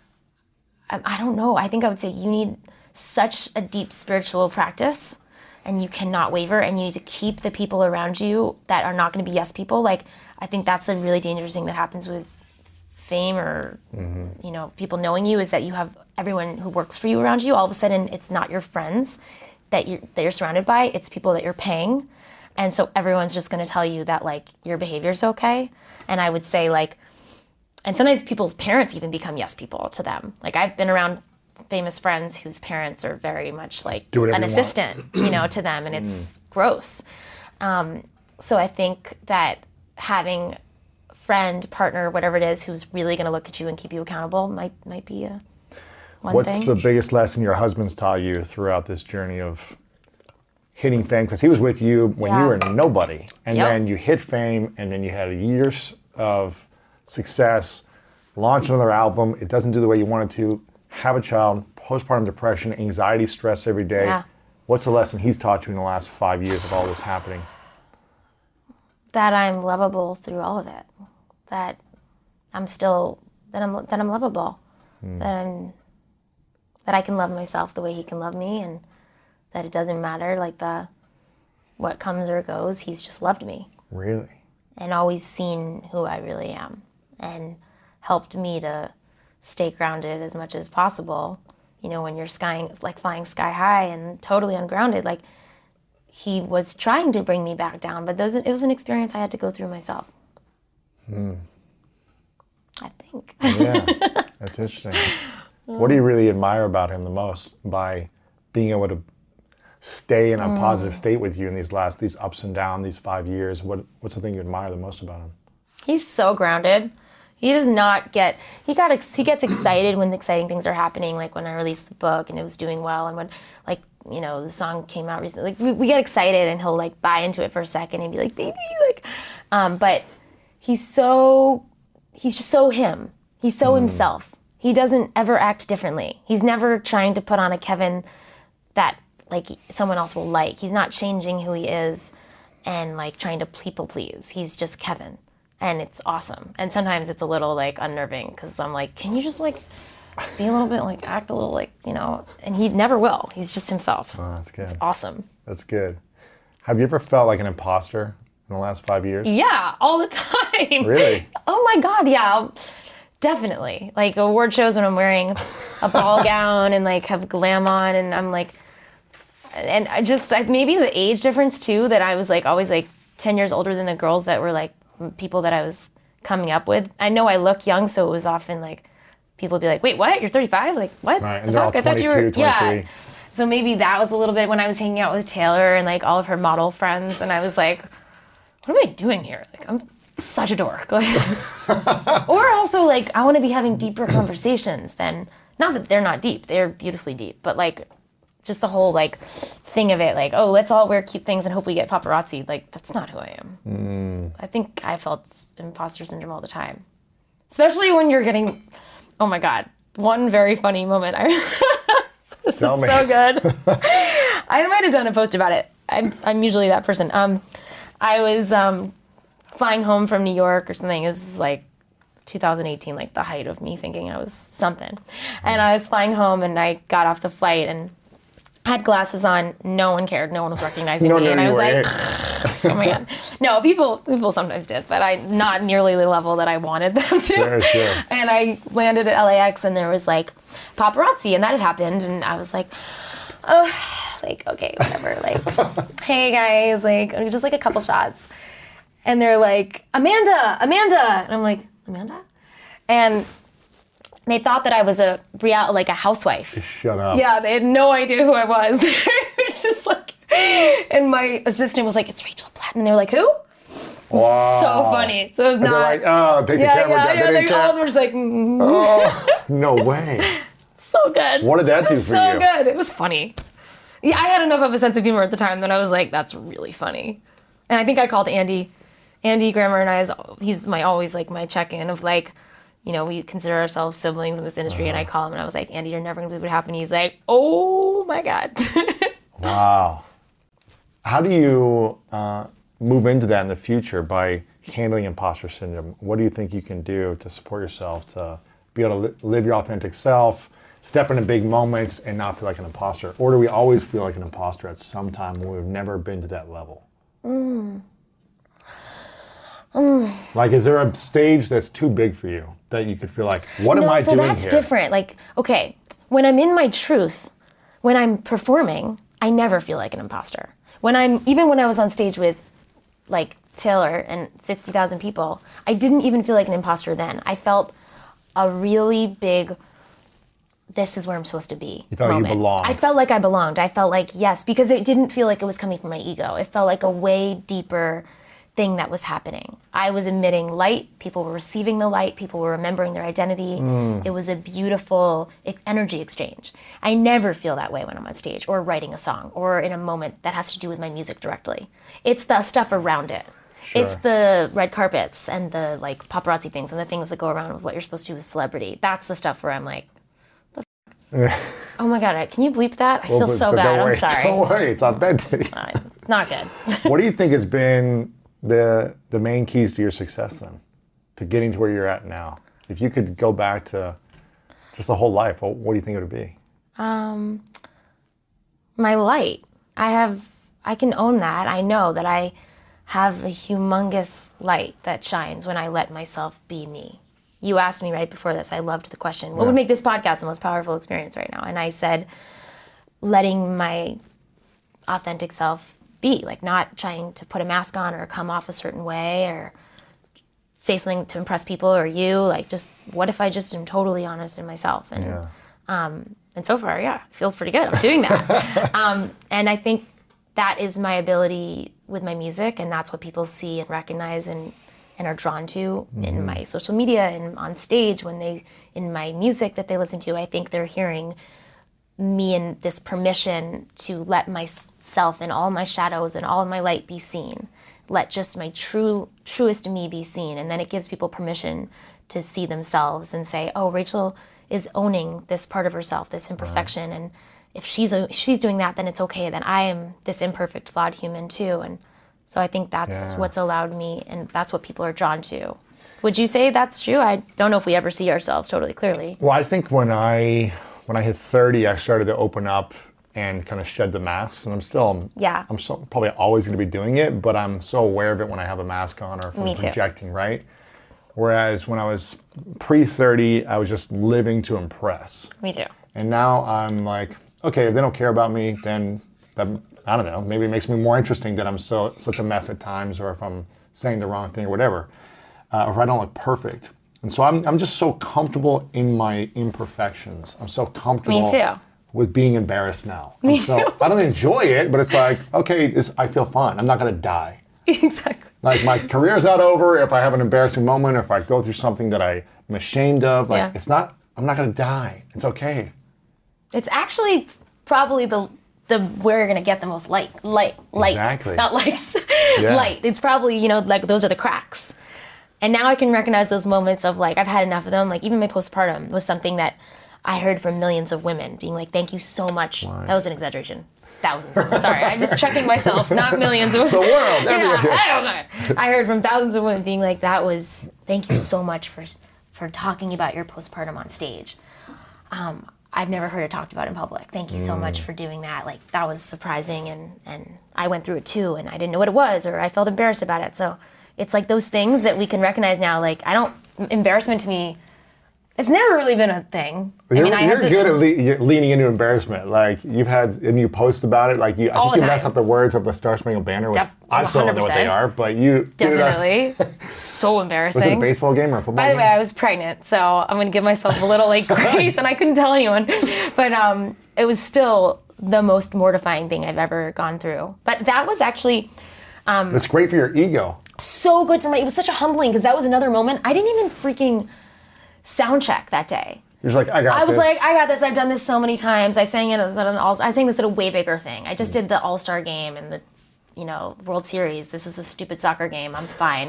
I, I don't know. I think I would say you need such a deep spiritual practice and you cannot waver and you need to keep the people around you that are not going to be yes people. Like, I think that's a really dangerous thing that happens with fame or, mm-hmm. you know, people knowing you is that you have everyone who works for you around you. All of a sudden, it's not your friends that you're, that you're surrounded by. It's people that you're paying. And so everyone's just going to tell you that, like, your behavior's okay. And I would say, like, and sometimes people's parents even become yes people to them. Like, I've been around famous friends whose parents are very much like Do whatever an you assistant, you know, to them, and it's gross. Um, so I think that having a friend, partner, whatever it is, who's really going to look at you and keep you accountable might might be a one What's thing. the biggest lesson your husband's taught you throughout this journey of hitting fame? Because he was with you when Yeah. you were nobody, and Yep. then you hit fame, and then you had years of success, launch another album. It doesn't do the way you want it to. Have a child, postpartum depression, anxiety, stress every day. Yeah. What's the lesson he's taught you in the last five years of all this happening? That I'm lovable through all of it. That I'm still that I'm that I'm lovable. Mm. That I'm that I can love myself the way he can love me, and that it doesn't matter like the what comes or goes. He's just loved me Really? and always seen who I really am, and helped me to stay grounded as much as possible. You know, when you're skying like flying sky high and totally ungrounded, like. He was trying to bring me back down, but those, it was an experience I had to go through myself. Hmm. I think. Yeah, that's interesting. What do you really admire about him the most by being able to stay in a Mm. positive state with you in these last, these ups and downs, these five years? What What's the thing you admire the most about him? He's so grounded. He does not get, he got, ex, he gets excited when exciting things are happening, like when I released the book and it was doing well, and when, like, you know, the song came out recently. Like, we, we get excited and he'll, like, buy into it for a second and be like, baby, like, um, but he's so, he's just so him. He's so himself. He He doesn't ever act differently. He's never trying to put on a Kevin that like someone else will like. He's not changing who he is and like trying to people please. He's just Kevin, and it's awesome. And sometimes it's a little like unnerving because I'm like, can you just like be a little bit like act a little like, you know? And he never will. He's just himself. Oh, that's good. It's awesome. That's good. Have you ever felt like an imposter in the last five years? Yeah, all the time. Really? Oh my God, yeah. Definitely. Like award shows when I'm wearing a ball gown and like have glam on, and I'm like, and I just, I, maybe the age difference too, that I was like always like ten years older than the girls that were like people that I was coming up with. I know I look young, so it was often like, people would be like, wait, what? You're thirty-five? Like, what? Right, and the they're fuck? all I thought you were, twenty-two, twenty-three. yeah. So maybe that was a little bit when I was hanging out with Taylor and like all of her model friends, and I was like, what am I doing here? Like, I'm such a dork. Like, or also like, I want to be having deeper conversations than, not that they're not deep, they're beautifully deep, but like, just the whole like thing of it, like, oh, let's all wear cute things and hope we get paparazzi. Like, that's not who I am. Mm. I think I felt imposter syndrome all the time, especially when you're getting, oh my God, one very funny moment. I this Tell is me. so good. I might have done a post about it. I'm, I'm usually that person. Um, I was um, flying home from New York or something. It was like two thousand eighteen, like the height of me thinking I was something. And I was flying home and I got off the flight and had glasses on. No one cared. No one was recognizing No, me. no, And I you was were like, oh my God. No, people people sometimes did, but I not nearly the level that I wanted them to. Sure, sure. And I landed at L A X and there was like paparazzi, and that had happened. And I was like, oh, like, okay, whatever. Like, hey guys, like, just like a couple shots. And they're like, Amanda, Amanda. And I'm like, Amanda? And they thought that I was a real, like a housewife. Shut up. Yeah, they had no idea who I was. It's just like, and my assistant was like, it's Rachel Platten. And they were like, who? Wow. So funny. So it was And not. they're like, oh, take the yeah, camera yeah, down. yeah. They They didn't all care. were just like, mm. Oh, no way. So good. What did that It do was for so you? good. It was funny. Yeah, I had enough of a sense of humor at the time that I was like, that's really funny. And I think I called Andy. Andy Grammer and I, is, he's my always like my check-in of like, you know, we consider ourselves siblings in this industry, uh-huh. and I call him and I was like, Andy, you're never gonna believe what happened. He's like, oh my God. Wow. How do you uh, move into that in the future by handling imposter syndrome? What do you think you can do to support yourself, to be able to li- live your authentic self, step into big moments and not feel like an imposter? Or do we always feel like an imposter at some time when we've never been to that level? Mm. Mm. Like, is there a stage that's too big for you that you could feel like, what no, am I so doing that's here? different. Like, okay, when I'm in my truth, when I'm performing, I never feel like an imposter. When I'm, even when I was on stage with like Taylor and sixty thousand people, I didn't even feel like an imposter then. I felt a really big, this is where I'm supposed to be You felt moment. like you belonged. I felt like I belonged. I felt like, yes, because it didn't feel like it was coming from my ego. It felt like a way deeper thing that was happening. I was emitting light, people were receiving the light, people were remembering their identity. Mm. It was a beautiful energy exchange. I never feel that way when I'm on stage or writing a song or in a moment that has to do with my music directly. It's the stuff around it. Sure. It's the red carpets and the like paparazzi things and the things that go around with what you're supposed to do with celebrity. That's the stuff where I'm like, the f- oh my God, can you bleep that? I well, feel so bad, I'm sorry. Don't worry, it's authentic. It's not good. What do you think has been the the main keys to your success then, to getting to where you're at now? If you could go back to just the whole life, what, what do you think it would be? Um, my light. I have, I can own that. I know that I have a humongous light that shines when I let myself be me. You asked me right before this, I loved the question, what yeah. would make this podcast the most powerful experience right now? And I said, letting my authentic self be, like not trying to put a mask on or come off a certain way or say something to impress people or you, like just what if I just am totally honest in myself? And yeah. um, and so far, yeah, it feels pretty good. I'm doing that. um, and I think that is my ability with my music, and that's what people see and recognize and and are drawn to mm-hmm. in my social media and on stage when they, in my music that they listen to. I think they're hearing me in this permission to let myself and all my shadows and all of my light be seen. Let just my true, truest me be seen. And then it gives people permission to see themselves and say, oh, Rachel is owning this part of herself, this imperfection. Right. And if she's a, she's doing that, then it's okay. Then I am this imperfect, flawed human too. And so I think that's yeah. what's allowed me, and that's what people are drawn to. Would you say that's true? I don't know if we ever see ourselves totally clearly. Well, I think when I when I hit thirty, I started to open up and kind of shed the masks, and I'm still, yeah. I'm so, probably always going to be doing it, but I'm so aware of it when I have a mask on or if I'm projecting, right? Whereas when I was pre thirty, I was just living to impress. Me too. And now I'm like, okay, if they don't care about me, then that, I don't know, maybe it makes me more interesting that I'm so such a mess at times, or if I'm saying the wrong thing or whatever, uh, or if I don't look perfect. And so I'm I'm just so comfortable in my imperfections. I'm so comfortable me too. with being embarrassed now. Me and so too. I don't enjoy it, but it's like, okay, this, I feel fine. I'm not gonna die. Exactly. Like my career's not over if I have an embarrassing moment, or if I go through something that I am ashamed of. Like yeah. it's not, I'm not gonna die. It's okay. It's actually probably the the where you're gonna get the most light, light, light, exactly. not likes, yeah. light. It's probably, you know, like those are the cracks. And now I can recognize those moments of like, I've had enough of them. Like even my postpartum was something that I heard from millions of women being like, thank you so much. Right. That was an exaggeration. Thousands of them. Sorry, I'm just checking myself, not millions of women. The world. Yeah, I don't know. I heard from thousands of women being like, that was, thank you so much for for talking about your postpartum on stage. Um, I've never heard it talked about in public. Thank you so mm. much for doing that. Like, that was surprising, and, and I went through it too, and I didn't know what it was, or I felt embarrassed about it. So it's like those things that we can recognize now. Like, I don't, embarrassment to me, it's never really been a thing. You're, I mean, I you're have to, good at le- leaning into embarrassment. Like you've had, and you post about it. Like you, I all think you the mess time. up the words of the Star Spangled Banner, which Def- I still don't know what they are, but you definitely so embarrassing. Was it a baseball game or a football By the game? way, I was pregnant, so I'm gonna give myself a little like grace, and I couldn't tell anyone. But um, it was still the most mortifying thing I've ever gone through. But that was actually. Um, it's great for your ego. So good for my. It was such a humbling because that was another moment. I didn't even freaking sound check that day. You're just like, I got this. I was like, I got this. I've done this so many times. I sang it at an all. I sang this at a way bigger thing. I just did the All-Star game and the, you know, World Series. This is a stupid soccer game. I'm fine.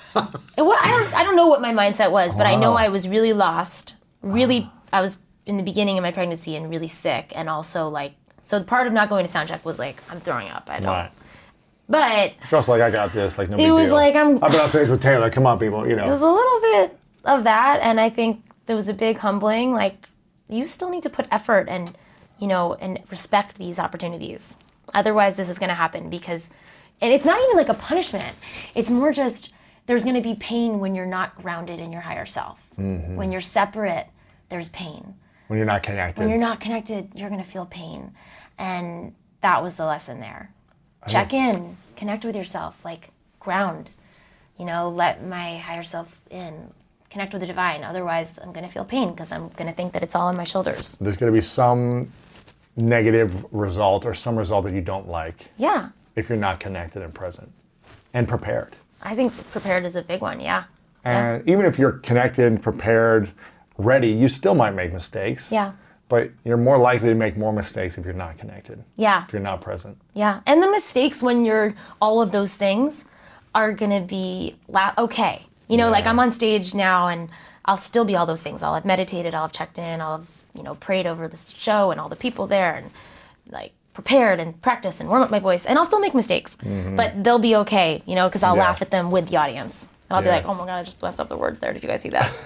it, what, I don't. I don't know what my mindset was, but wow. I know I was really lost. Really, wow. I was in the beginning of my pregnancy and really sick, and also like, so part of not going to sound check was like, I'm throwing up. I don't. Right. But just like I got this, like no big deal. It was deal. like I'm. I've been on stage with Taylor. Come on, people. You know. It was a little bit of that, and I think there was a big humbling. Like, you still need to put effort and, you know, and respect these opportunities. Otherwise, this is going to happen because, and it's not even like a punishment. It's more just there's going to be pain when you're not grounded in your higher self. Mm-hmm. When you're separate, there's pain. When you're not connected. When you're not connected, you're going to feel pain, and that was the lesson there. Check in, connect with yourself, like ground, you know, let my higher self in, connect with the divine. Otherwise, I'm going to feel pain because I'm going to think that it's all on my shoulders. There's going to be some negative result or some result that you don't like. Yeah. If you're not connected and present and prepared. I think prepared is a big one, yeah. And yeah. even if you're connected, prepared, ready, you still might make mistakes. Yeah. But you're more likely to make more mistakes if you're not connected. Yeah. If you're not present. Yeah. And the mistakes when you're all of those things are going to be la- okay. You know, yeah. like I'm on stage now and I'll still be all those things. I'll have meditated, I'll have checked in, I'll have, you know, prayed over this show and all the people there and like prepared and practiced and warm up my voice. And I'll still make mistakes, mm-hmm. but they'll be okay, you know, because I'll yeah. laugh at them with the audience. And I'll yes. be like, oh my God, I just messed up the words there. Did you guys see that?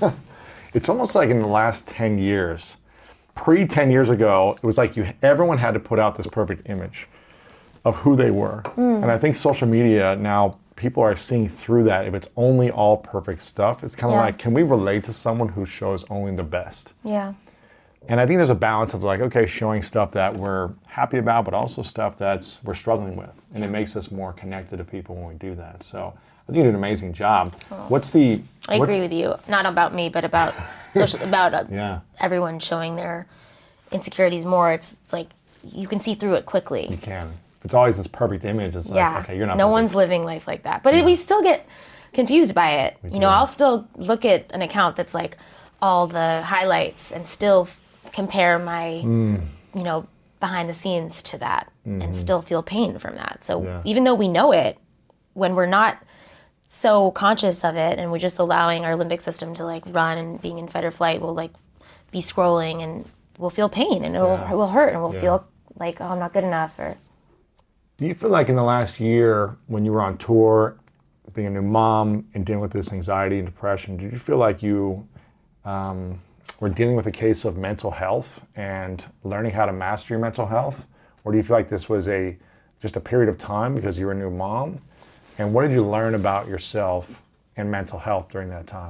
It's almost like in the last ten years, pre ten years ago, it was like you everyone had to put out this perfect image of who they were. Mm. And I think social media now, people are seeing through that. If it's only all perfect stuff, it's kind of yeah. like, can we relate to someone who shows only the best? Yeah. And I think there's a balance of like, okay, showing stuff that we're happy about, but also stuff that's we're struggling with. And it makes us more connected to people when we do that. So I think you did an amazing job. Oh. What's the... I what's, agree with you. Not about me, but about social, about uh, yeah. everyone showing their insecurities more. It's, it's like, you can see through it quickly. You can. It's always this perfect image. It's like, yeah. okay, you're not No perfect. one's living life like that. But yeah. it, we still get confused by it. We you do. know, I'll still look at an account that's like all the highlights and still f- compare my, mm. you know, behind the scenes to that mm-hmm. and still feel pain from that. So yeah. even though we know it, when we're not so conscious of it and we're just allowing our limbic system to like run and being in fight or flight, we'll like be scrolling and we'll feel pain and it will, Yeah. it will hurt and we'll Yeah. feel like, oh, I'm not good enough. Or Do you feel like in the last year, when you were on tour, being a new mom and dealing with this anxiety and depression, did you feel like you um, were dealing with a case of mental health and learning how to master your mental health? Or do you feel like this was a just a period of time because you were a new mom? And what did you learn about yourself and mental health during that time?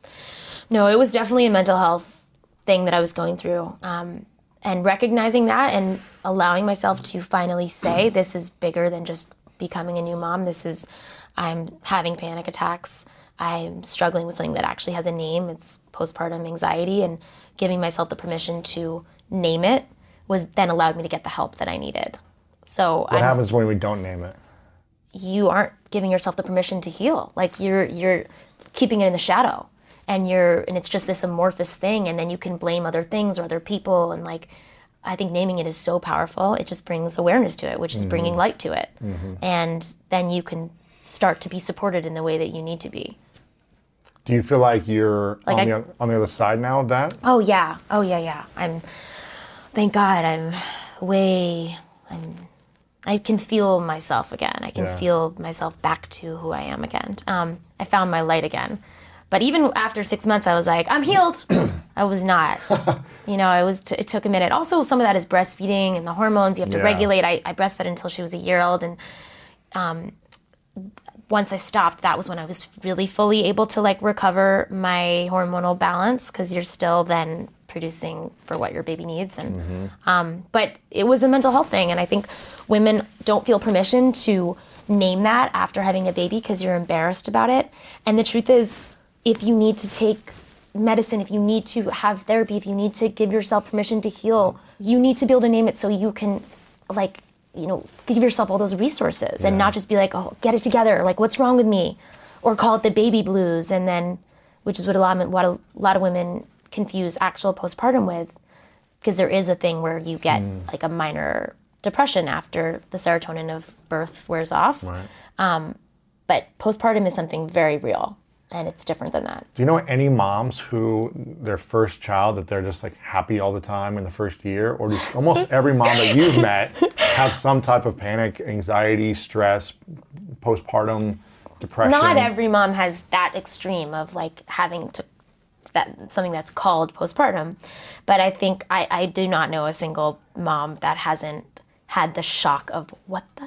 No, it was definitely a mental health thing that I was going through. Um, and recognizing that and allowing myself to finally say, this is bigger than just becoming a new mom. This is, I'm having panic attacks. I'm struggling with something that actually has a name. It's postpartum anxiety, and giving myself the permission to name it was then allowed me to get the help that I needed. So What I'm, happens when we don't name it? you aren't giving yourself the permission to heal. Like you're you're keeping it in the shadow, and you're and it's just this amorphous thing, and then you can blame other things or other people. And like, I think naming it is so powerful. It just brings awareness to it, which is mm-hmm. bringing light to it, mm-hmm. and then you can start to be supported in the way that you need to be. Do you feel like you're like on, I, the, on the other side now of that? Oh yeah, oh yeah, yeah. I'm. Thank God, I'm way. I'm. I can feel myself again. I can Yeah. feel myself back to who I am again. Um, I found my light again. But even after six months, I was like, I'm healed. I was not. You know, it was. T- it took a minute. Also, some of that is breastfeeding and the hormones. You have to Yeah. regulate. I, I breastfed until she was a year old, and um, once I stopped, that was when I was really fully able to like recover my hormonal balance, because you're still then producing for what your baby needs. And mm-hmm. um, but it was a mental health thing, and I think women don't feel permission to name that after having a baby because you're embarrassed about it. And the truth is, if you need to take medicine, if you need to have therapy, if you need to give yourself permission to heal, you need to be able to name it so you can like, you know, give yourself all those resources yeah. and not just be like, oh, get it together. Like, what's wrong with me? Or call it the baby blues. And then, which is what a lot of, what a lot of women confuse actual postpartum with, because there is a thing where you get mm. like a minor depression after the serotonin of birth wears off. Right. Um, but postpartum is something very real, and it's different than that. Do you know any moms who their first child, that they're just like happy all the time in the first year? Or does almost every mom that you've met have some type of panic, anxiety, stress, postpartum depression? Not every mom has that extreme of like having to that something that's called postpartum, but I think I, I do not know a single mom that hasn't had the shock of what the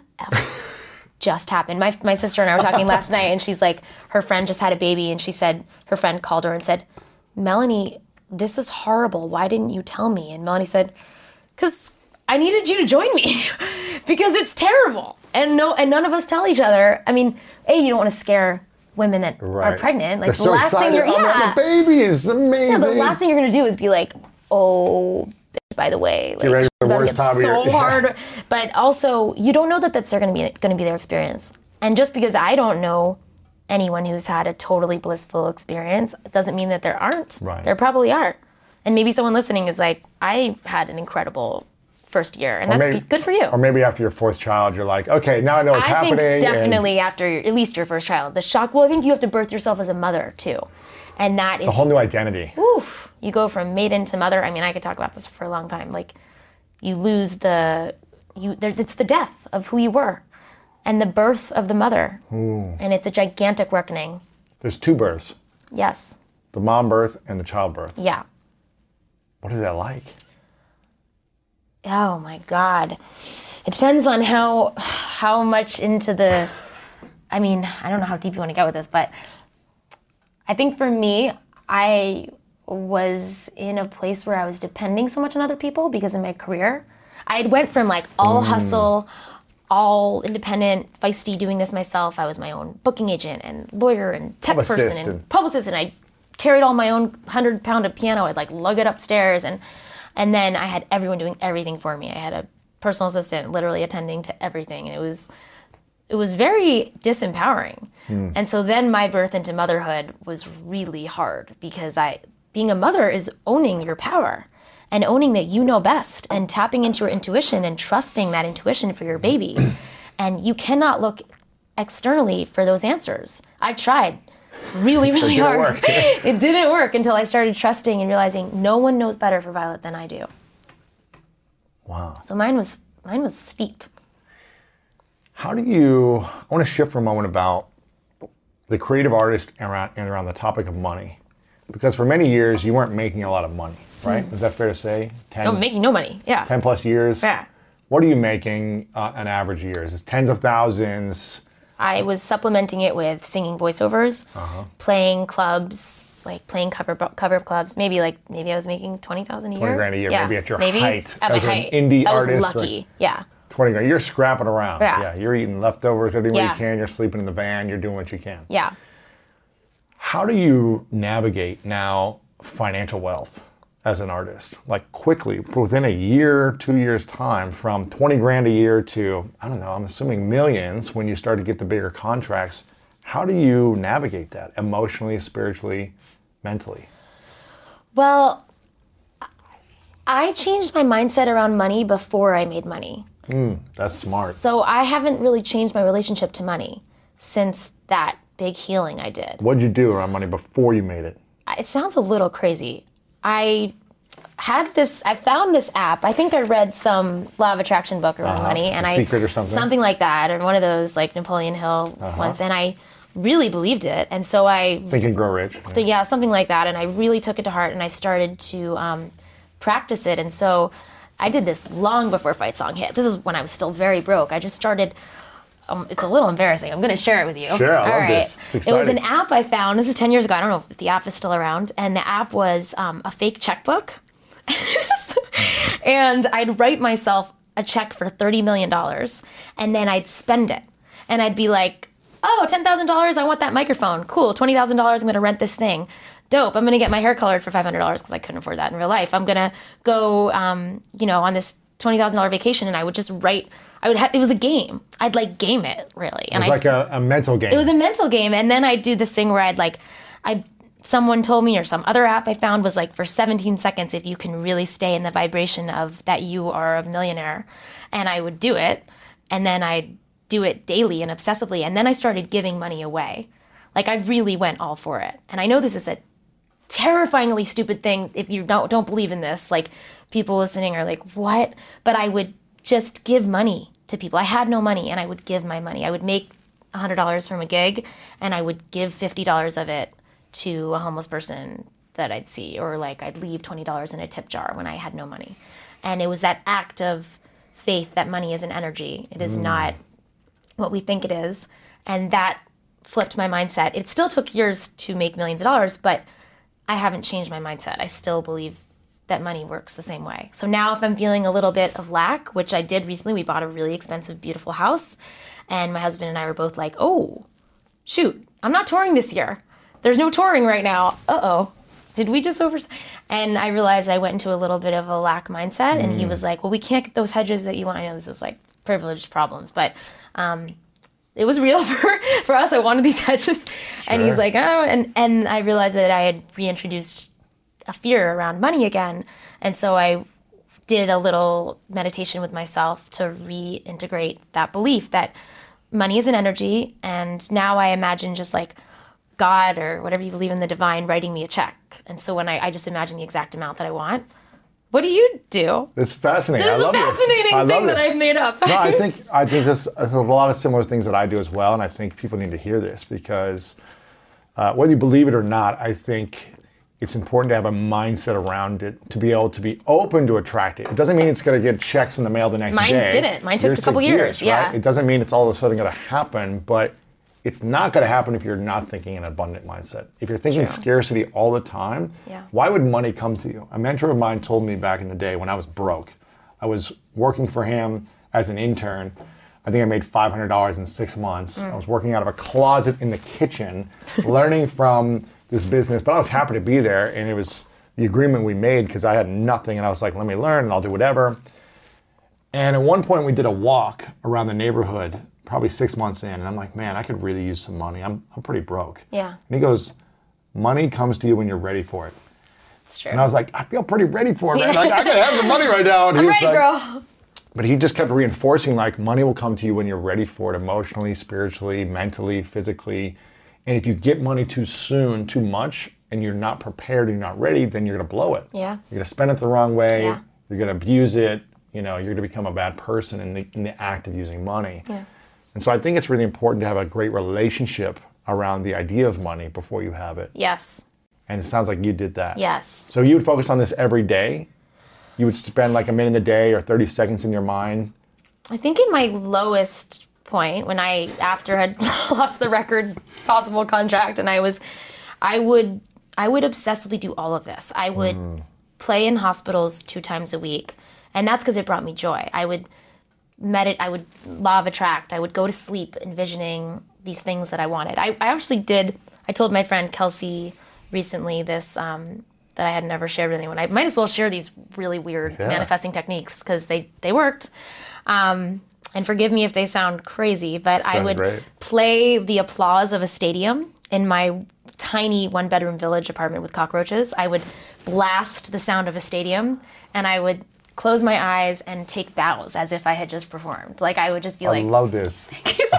F just happened. My my sister and I were talking last night, and she's like, her friend just had a baby, and she said, her friend called her and said, Melanie, this is horrible. Why didn't you tell me? And Melanie said, because I needed you to join me because it's terrible. And no, and none of us tell each other. I mean, A, you don't want to scare women that right. are pregnant. Like They're the so last excited. thing you're, I'm yeah. having a baby. It's amazing. Yeah, the last thing you're gonna do is be like, oh, by the way, like, get ready for the it's worst about time to get of so your hard. yeah. But also, you don't know that that's they're gonna be gonna be their experience. And just because I don't know anyone who's had a totally blissful experience, it doesn't mean that there aren't. Right. There probably are. And maybe someone listening is like, I had an incredible first year, and or that's maybe, good for you. Or maybe after your fourth child, you're like, okay, now I know what's I happening. think definitely and after your, at least your first child, the shock. Well, I think you have to birth yourself as a mother too, and that it's is a whole new identity. Oof! You go from maiden to mother. I mean, I could talk about this for a long time. Like, you lose the you. There, it's the death of who you were, and the birth of the mother, Ooh. And it's a gigantic reckoning. There's two births. Yes. The mom birth and the child birth. Yeah. What is that like? Oh my God. It depends on how how much into the, I mean, I don't know how deep you want to get with this, but I think for me, I was in a place where I was depending so much on other people because of my career. I had went from like all mm. hustle, all independent, feisty, doing this myself. I was my own booking agent and lawyer and tech Publicist person and, and publicist, and I carried all my own hundred pound of piano. I'd like lug it upstairs, and and then I had everyone doing everything for me. I had a personal assistant literally attending to everything, and it was it was very disempowering. Mm. And so then my birth into motherhood was really hard, because I being a mother is owning your power and owning that you know best and tapping into your intuition and trusting that intuition for your baby. And you cannot look externally for those answers. I tried. really, really didn't hard. work. It didn't work until I started trusting and realizing no one knows better for Violet than I do. Wow. So mine was mine was steep. How do you, I want to shift for a moment about the creative artist around, and around the topic of money. Because for many years, you weren't making a lot of money, right? Mm. Is that fair to say? ten, No, making no money, yeah. ten plus years? Yeah. What are you making uh, an average year? Is it tens of thousands? I was supplementing it with singing voiceovers, uh-huh. playing clubs, like playing cover cover clubs. Maybe like maybe I was making twenty thousand a year. Twenty grand a year, yeah. maybe at your maybe height at my as an height. indie that artist. was lucky, like yeah. Twenty grand. You're scrapping around. Yeah. yeah. You're eating leftovers every way Yeah. you can. You're sleeping in the van. You're doing what you can. Yeah. How do you navigate now financial wealth as an artist? Like quickly, within a year, two years time, from twenty grand a year to, I don't know, I'm assuming millions when you start to get the bigger contracts. How do you navigate that emotionally, spiritually, mentally? Well, I changed my mindset around money before I made money. Mm, that's smart. So I haven't really changed my relationship to money since that big healing I did. What'd you do around money before you made it? It sounds a little crazy. I had this, I found this app. I think I read some Law of Attraction book around uh-huh. money. and The I Secret or something? Something like that, or one of those like Napoleon Hill uh-huh. ones. And I really believed it. And so I... Think and Grow Rich. Yeah. yeah, something like that. And I really took it to heart and I started to um, practice it. And so I did this long before Fight Song hit. This is when I was still very broke. I just started... Um, it's a little embarrassing. I'm going to share it with you. Sure, I All love right. this. It's exciting. It was an app I found. This is ten years ago. I don't know if the app is still around. And the app was um, a fake checkbook. And I'd write myself a check for thirty million dollars. And then I'd spend it. And I'd be like, oh, ten thousand dollars. I want that microphone. Cool. twenty thousand dollars. I'm going to rent this thing. Dope. I'm going to get my hair colored for five hundred dollars because I couldn't afford that in real life. I'm going to go, um, you know, on this twenty thousand dollars vacation. And I would just write... I would have, it was a game. I'd like game it really. And it was like a, a mental game. It was a mental game. And then I'd do this thing where I'd like, I, someone told me or some other app I found was like for seventeen seconds, if you can really stay in the vibration of that you are a millionaire. And I would do it. And then I'd do it daily and obsessively. And then I started giving money away. Like I really went all for it. And I know this is a terrifyingly stupid thing. If you don't, don't believe in this, like people listening are like, what? But I would just give money to people. I had no money and I would give my money. I would make one hundred dollars from a gig and I would give fifty dollars of it to a homeless person that I'd see, or like I'd leave twenty dollars in a tip jar when I had no money. And it was that act of faith that money is an energy. It is mm. not what we think it is. And that flipped my mindset. It still took years to make millions of dollars, but I haven't changed my mindset. I still believe that money works the same way. So now if I'm feeling a little bit of lack, which I did recently, we bought a really expensive, beautiful house. And my husband and I were both like, oh, shoot, I'm not touring this year. There's no touring right now. Uh-oh. Did we just over... And I realized I went into a little bit of a lack mindset. Mm. And he was like, well, we can't get those hedges that you want. I know this is like privileged problems, but um, it was real for, for us. I wanted these hedges. Sure. And he's like, oh, and, and I realized that I had reintroduced a fear around money again. And so I did a little meditation with myself to reintegrate that belief that money is an energy. And now I imagine just like God or whatever you believe in, the divine, writing me a check. And so when I, I just imagine the exact amount that I want. What do you do? It's fascinating. This is I love a fascinating this. thing that I've made up. No, I think I think this, there's a lot of similar things that I do as well. And I think people need to hear this because uh, whether you believe it or not, I think it's important to have a mindset around it to be able to be open to attract it. It doesn't mean it's going to get checks in the mail the next Mine day. Mine didn't. Mine took Yours a couple took years. years, yeah. Right? It doesn't mean it's all of a sudden going to happen, but it's not going to happen if you're not thinking an abundant mindset. If you're thinking True. scarcity all the time, yeah. why would money come to you? A mentor of mine told me back in the day when I was broke. I was working for him as an intern. I think I made five hundred dollars in six months. Mm. I was working out of a closet in the kitchen, learning from this business, but I was happy to be there, and it was the agreement we made because I had nothing, and I was like, let me learn, and I'll do whatever. And at one point, we did a walk around the neighborhood, probably six months in, and I'm like, man, I could really use some money. I'm I'm pretty broke. Yeah. And he goes, money comes to you when you're ready for it. It's true. And I was like, I feel pretty ready for it, man. Like, I could have some money right now. And I'm he was ready, like, girl. But he just kept reinforcing, like, money will come to you when you're ready for it, emotionally, spiritually, mentally, physically. And if you get money too soon, too much, and you're not prepared and you're not ready, then you're going to blow it. Yeah. You're going to spend it the wrong way. Yeah. You're going to abuse it. You know, you're going to become a bad person in the, in the act of using money. Yeah. And so I think it's really important to have a great relationship around the idea of money before you have it. Yes. And it sounds like you did that. Yes. So you would focus on this every day? You would spend like a minute a day or thirty seconds in your mind? I think in my lowest point, when I, after I'd lost the record possible contract, and I was, I would, I would obsessively do all of this. I would mm. play in hospitals two times a week. And that's because it brought me joy. I would meditate, I would law of attract. I would go to sleep envisioning these things that I wanted. I, I actually did, I told my friend Kelsey recently this, um, that I had never shared with anyone. I might as well share these really weird yeah. manifesting techniques because they, they worked. Um, and forgive me if they sound crazy, but I would great. play the applause of a stadium in my tiny one-bedroom village apartment with cockroaches. I would blast the sound of a stadium, and I would close my eyes and take bows as if I had just performed. Like, I would just be I like... I love this.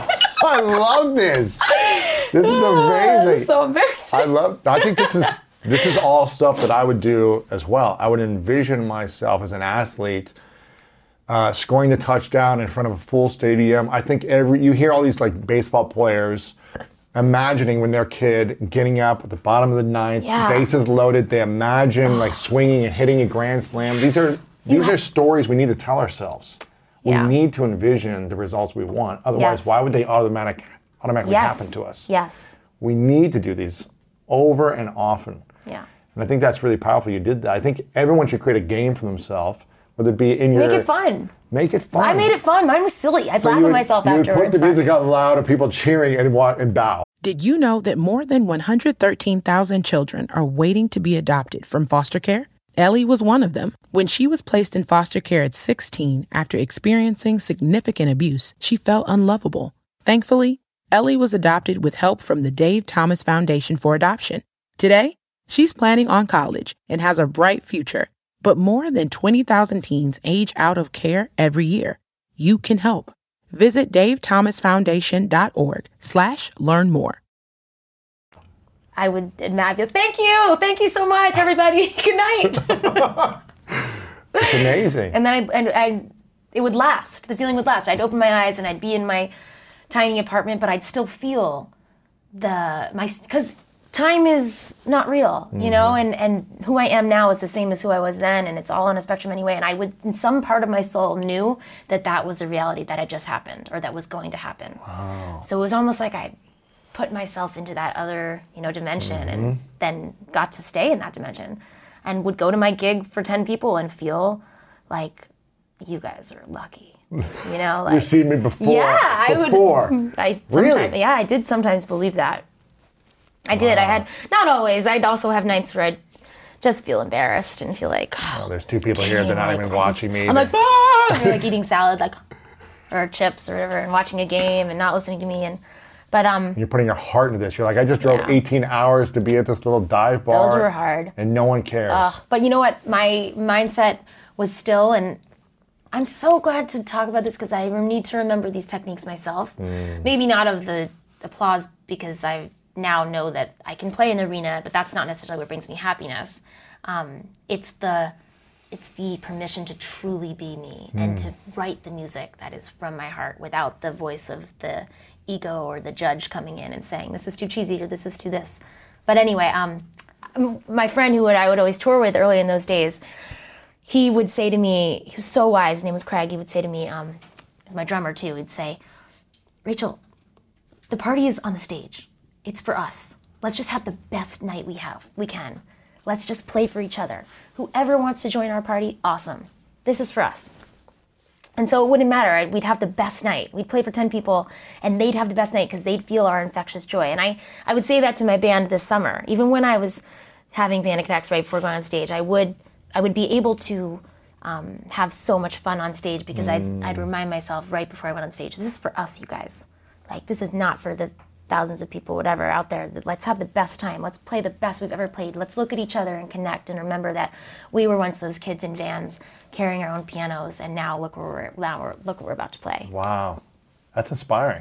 I love this. This is amazing. So embarrassing. I love... I think this is... This is all stuff that I would do as well. I would envision myself as an athlete uh, scoring the touchdown in front of a full stadium. I think every you hear all these like baseball players imagining when they're a kid getting up at the bottom of the ninth, yeah. bases loaded. They imagine like swinging and hitting a grand slam. These are these yeah. are stories we need to tell ourselves. We yeah. need to envision the results we want. Otherwise, yes. why would they automatic automatically yes. happen to us? Yes. We need to do these over and often. Yeah. And I think that's really powerful. You did that. I think everyone should create a game for themselves, whether it be in your... Make it fun. Make it fun. I made it fun. Mine was silly. I'd so laugh would, at myself you afterwards. You would put the music out loud and people cheering and, walk, and bow. Did you know that more than one hundred thirteen thousand children are waiting to be adopted from foster care? Ellie was one of them. When she was placed in foster care at sixteen after experiencing significant abuse, she felt unlovable. Thankfully, Ellie was adopted with help from the Dave Thomas Foundation for Adoption. Today, she's planning on college and has a bright future. But more than twenty thousand teens age out of care every year. You can help. Visit davethomasfoundation.org slash learn more. I would imagine, thank you. Thank you so much, everybody. Good night. It's amazing. And then I, and I, it would last. The feeling would last. I'd open my eyes and I'd be in my tiny apartment, but I'd still feel the, my, because time is not real, you mm-hmm. know, and, and who I am now is the same as who I was then, and it's all on a spectrum anyway. And I would, in some part of my soul, knew that that was a reality that had just happened or that was going to happen. Wow. So it was almost like I put myself into that other, you know, dimension mm-hmm. and then got to stay in that dimension and would go to my gig for ten people and feel like, you guys are lucky. You know, like, you've seen me before. Yeah, I before. would. I really? Yeah, I did sometimes believe that. I did. Wow. I had, not always. I'd also have nights where I'd just feel embarrassed and feel like, oh, oh there's two people here. They're not like, even watching just, me. I'm like, ah! You're like eating salad, like, or chips or whatever, and watching a game and not listening to me. And but um, you're putting your heart into this. You're like, I just drove yeah. eighteen hours to be at this little dive bar. Those were hard. And no one cares. Uh, but you know what? My mindset was still, and I'm so glad to talk about this because I need to remember these techniques myself. Mm. Maybe not of the applause because I now know that I can play in the arena, but that's not necessarily what brings me happiness. Um, it's the it's the permission to truly be me mm. and to write the music that is from my heart without the voice of the ego or the judge coming in and saying, this is too cheesy or this is too this. But anyway, um, my friend who would, I would always tour with early in those days, he would say to me, he was so wise, his name was Craig, he would say to me, um, he was my drummer too, he'd say, Rachel, the party is on the stage. It's for us. Let's just have the best night we have. We can. Let's just play for each other. Whoever wants to join our party, awesome. This is for us. And so it wouldn't matter. We'd have the best night. We'd play for ten people, and they'd have the best night because they'd feel our infectious joy. And I, I would say that to my band this summer. Even when I was having panic attacks right before going on stage, I would, I would be able to um, have so much fun on stage because mm. I'd, I'd remind myself right before I went on stage, this is for us, you guys. Like, this is not for the thousands of people, whatever, out there. Let's have the best time. Let's play the best we've ever played. Let's look at each other and connect and remember that we were once those kids in vans carrying our own pianos, and now look where we're, now we're look what we're about to play. Wow, that's inspiring.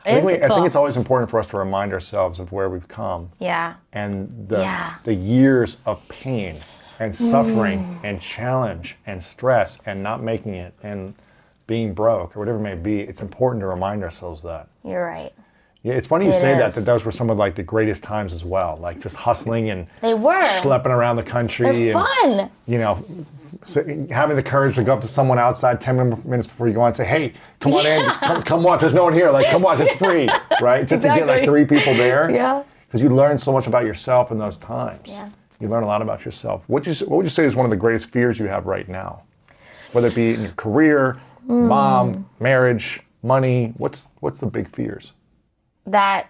I think, we, It's I think cool. it's always important for us to remind ourselves of where we've come Yeah. and the Yeah. the years of pain and suffering and challenge and stress and not making it and being broke or whatever it may be. It's important to remind ourselves that. You're right. Yeah, it's funny you It say that, is. that those were some of like the greatest times as well. Like just hustling and They were. schlepping around the country. They're and, fun. You know, so having the courage to go up to someone outside ten minutes before you go on and say, hey, come on in, come, come watch, there's no one here, like come watch, it's free, right? Just to get like Exactly. three people there. Yeah. Because you learn so much about yourself in those times. Yeah. You learn a lot about yourself. What, you, what would you say is one of the greatest fears you have right now? Whether it be in your career, Mm. mom, marriage, money, what's what's the big fears? That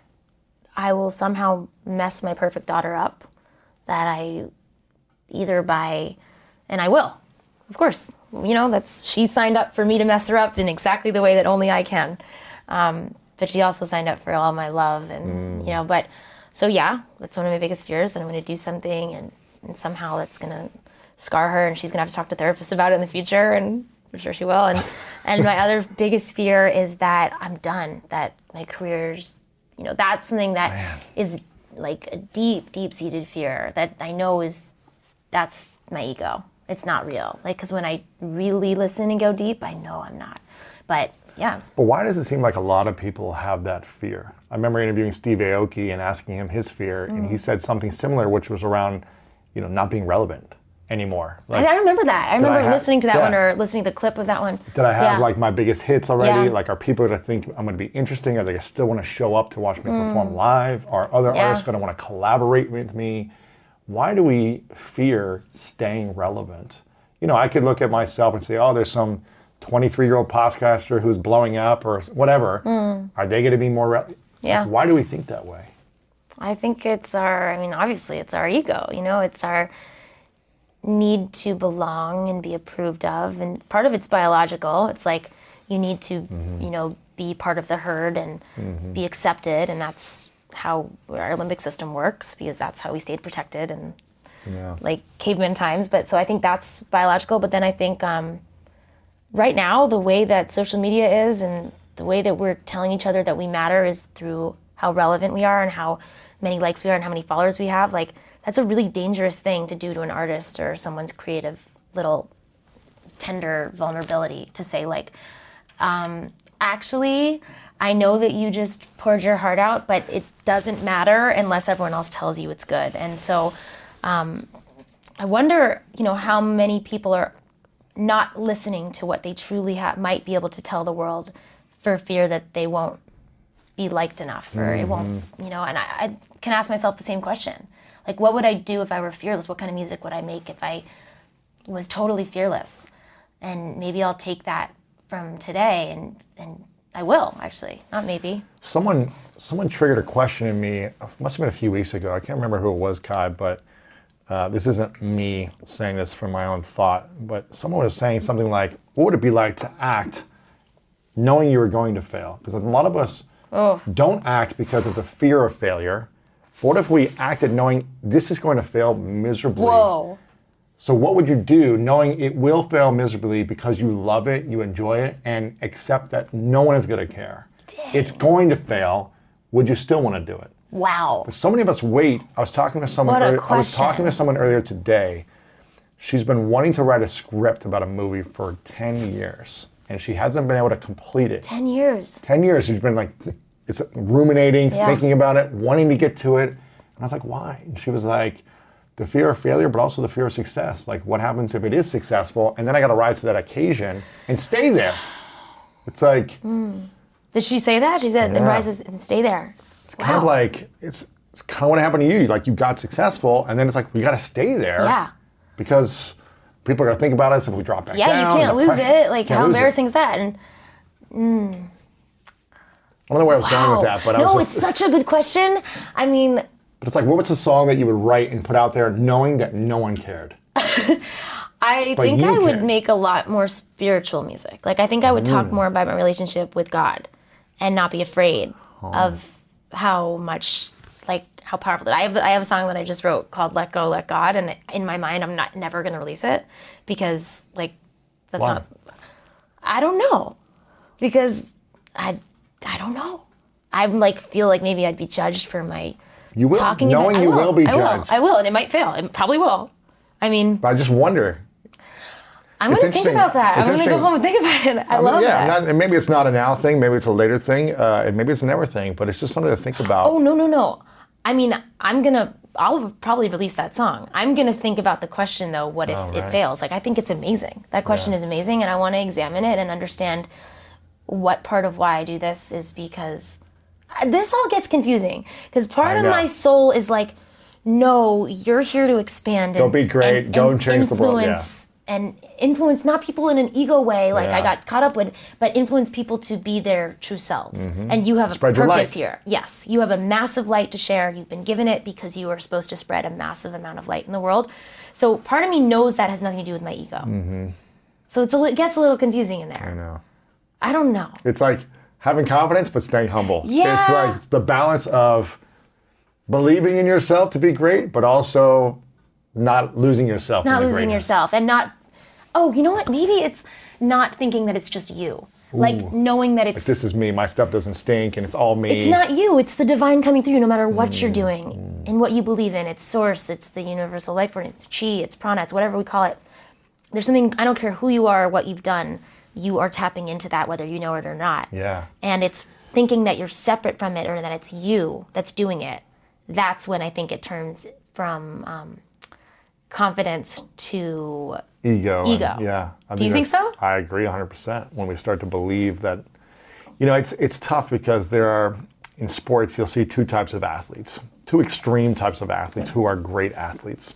I will somehow mess my perfect daughter up. That I either by, and I will, of course, you know, that's, she signed up for me to mess her up in exactly the way that only I can. Um, but she also signed up for all my love and, you know, but, so yeah, that's one of my biggest fears, that I'm going to do something and, and somehow that's going to scar her and she's going to have to talk to therapists about it in the future, and I'm sure she will. And, and my other biggest fear is that I'm done, that my career's, you know, that's something that Man. is like a deep, deep-seated fear that I know is, that's my ego. It's not real. Like, because when I really listen and go deep, I know I'm not. But yeah. But why does it seem like a lot of people have that fear? I remember interviewing Steve Aoki and asking him his fear, and he said something similar, which was around, you know, not being relevant anymore. Like, I, I remember that. I remember I ha- listening to that yeah. one or listening to the clip of that one. did I have Yeah. like my biggest hits already? Yeah. Like, are people going to think I'm going to be interesting? Are they still want to show up to watch me perform live? Are other Yeah. artists going to want to collaborate with me? Why do we fear staying relevant? You know, I could look at myself and say, oh, there's some twenty-three-year-old podcaster who's blowing up or whatever. Are they going to be more relevant? Yeah. Why do we think that way? I think it's our, I mean, obviously it's our ego, you know, it's our need to belong and be approved of. And part of it's biological. It's like you need to, Mm-hmm. you know, be part of the herd and be accepted. And that's how our limbic system works, because that's how we stayed protected and Yeah. like caveman times. But so I think that's biological. But then I think um, right now, the way that social media is and the way that we're telling each other that we matter is through how relevant we are and how many likes we are and how many followers we have. Like, that's a really dangerous thing to do to an artist or someone's creative little tender vulnerability, to say like, um, actually, I know that you just poured your heart out, but it doesn't matter unless everyone else tells you it's good. And so um, I wonder, you know, how many people are not listening to what they truly ha- might be able to tell the world for fear that they won't be liked enough, or it won't, you know, and I, I can ask myself the same question. Like, what would I do if I were fearless? What kind of music would I make if I was totally fearless? And maybe I'll take that from today, and, and I will, actually. Not maybe. Someone someone triggered a question in me, it must have been a few weeks ago. I can't remember who it was, Kai, but uh, this isn't me saying this from my own thought, but someone was saying something like, what would it be like to act knowing you were going to fail? Because a lot of us don't act because of the fear of failure. What if we acted knowing this is going to fail miserably? Whoa. So what would you do knowing it will fail miserably because you love it, you enjoy it, and accept that no one is going to care? Dang. It's going to fail. Would you still want to do it? Wow. So many of us wait. I was talking to someone. What a earlier, I was talking question. to someone earlier today. She's been wanting to write a script about a movie for ten years, and she hasn't been able to complete it. Ten years. ten years. She's been like, th- it's ruminating, Yeah. thinking about it, wanting to get to it. And I was like, why? And she was like, the fear of failure, but also the fear of success. Like, what happens if it is successful, and then I got to rise to that occasion and stay there? It's like, Did she say that? She said, then Yeah. rise and stay there. it's kind of like, it's, it's kind of what happened to you. Like, you got successful, and then it's like, we got to stay there. Yeah. Because people are going to think about us if we drop back Yeah, down. you can't the lose pressure- it. Like, can't how lose it. embarrassing is that? And I don't know where I was going with that, but I no, was it's just, such a good question. I mean, but it's like, what was the song that you would write and put out there knowing that no one cared? I But think you I would cared. make a lot more spiritual music. Like, I think I would talk Mm. more about my relationship with God and not be afraid Oh. of how much, like, how powerful it. I have I have a song that I just wrote called "Let Go, Let God," and in my mind, I'm not never gonna release it because, like, that's Why? not. I don't know, because I I don't know. I'm like, feel like maybe I'd be judged for my You will. talking Knowing about, you I will, will be I will, judged. I will, and it might fail. It probably will. I mean, But I just wonder. I'm It's going to think interesting. about that. It's I'm going to go interesting. home and think about it. I, I mean, love yeah, that. not, and maybe it's not a now thing, maybe it's a later thing, uh, and maybe it's a never thing, but it's just something to think about. Oh, no, no, no. I mean, I'm going to, I'll probably release that song. I'm going to think about the question, though, what if Oh, it right. fails? Like, I think it's amazing. That question Yeah. is amazing, and I want to examine it and understand what part of why I do this is because this all gets confusing. Because part I of know. my soul is like, no, you're here to expand Go and be great, go and change the world, yeah. influence and influence not people in an ego way like I Yeah. got caught up with, but influence people to be their true selves. And you have Spread a your purpose light. here. Yes, you have a massive light to share. You've been given it because you are supposed to spread a massive amount of light in the world. So part of me knows that has nothing to do with my ego. Mm-hmm. So it's a, li- it gets a little confusing in there. I know. I don't know. It's like having confidence but staying humble. Yeah. It's like the balance of believing in yourself to be great, but also not losing yourself. in Not the losing greatness. yourself and not, oh, you know what? Maybe it's not thinking that it's just you. Like knowing that it's This is me. My stuff doesn't stink, and it's all me. it's not you. It's the divine coming through no matter what Mm. you're doing and what you believe in. It's source. It's the universal life force. It's chi. It's prana. It's whatever we call it. There's something, I don't care who you are or what you've done, you are tapping into that whether you know it or not. Yeah. And it's thinking that you're separate from it or that it's you that's doing it. That's when I think it turns from um, confidence to Ego. and- Ego. yeah. I Do you think that's- so? I agree one hundred percent. When we start to believe that, you know, it's it's tough because there are, in sports, you'll see two types of athletes, two extreme types of athletes who are great athletes.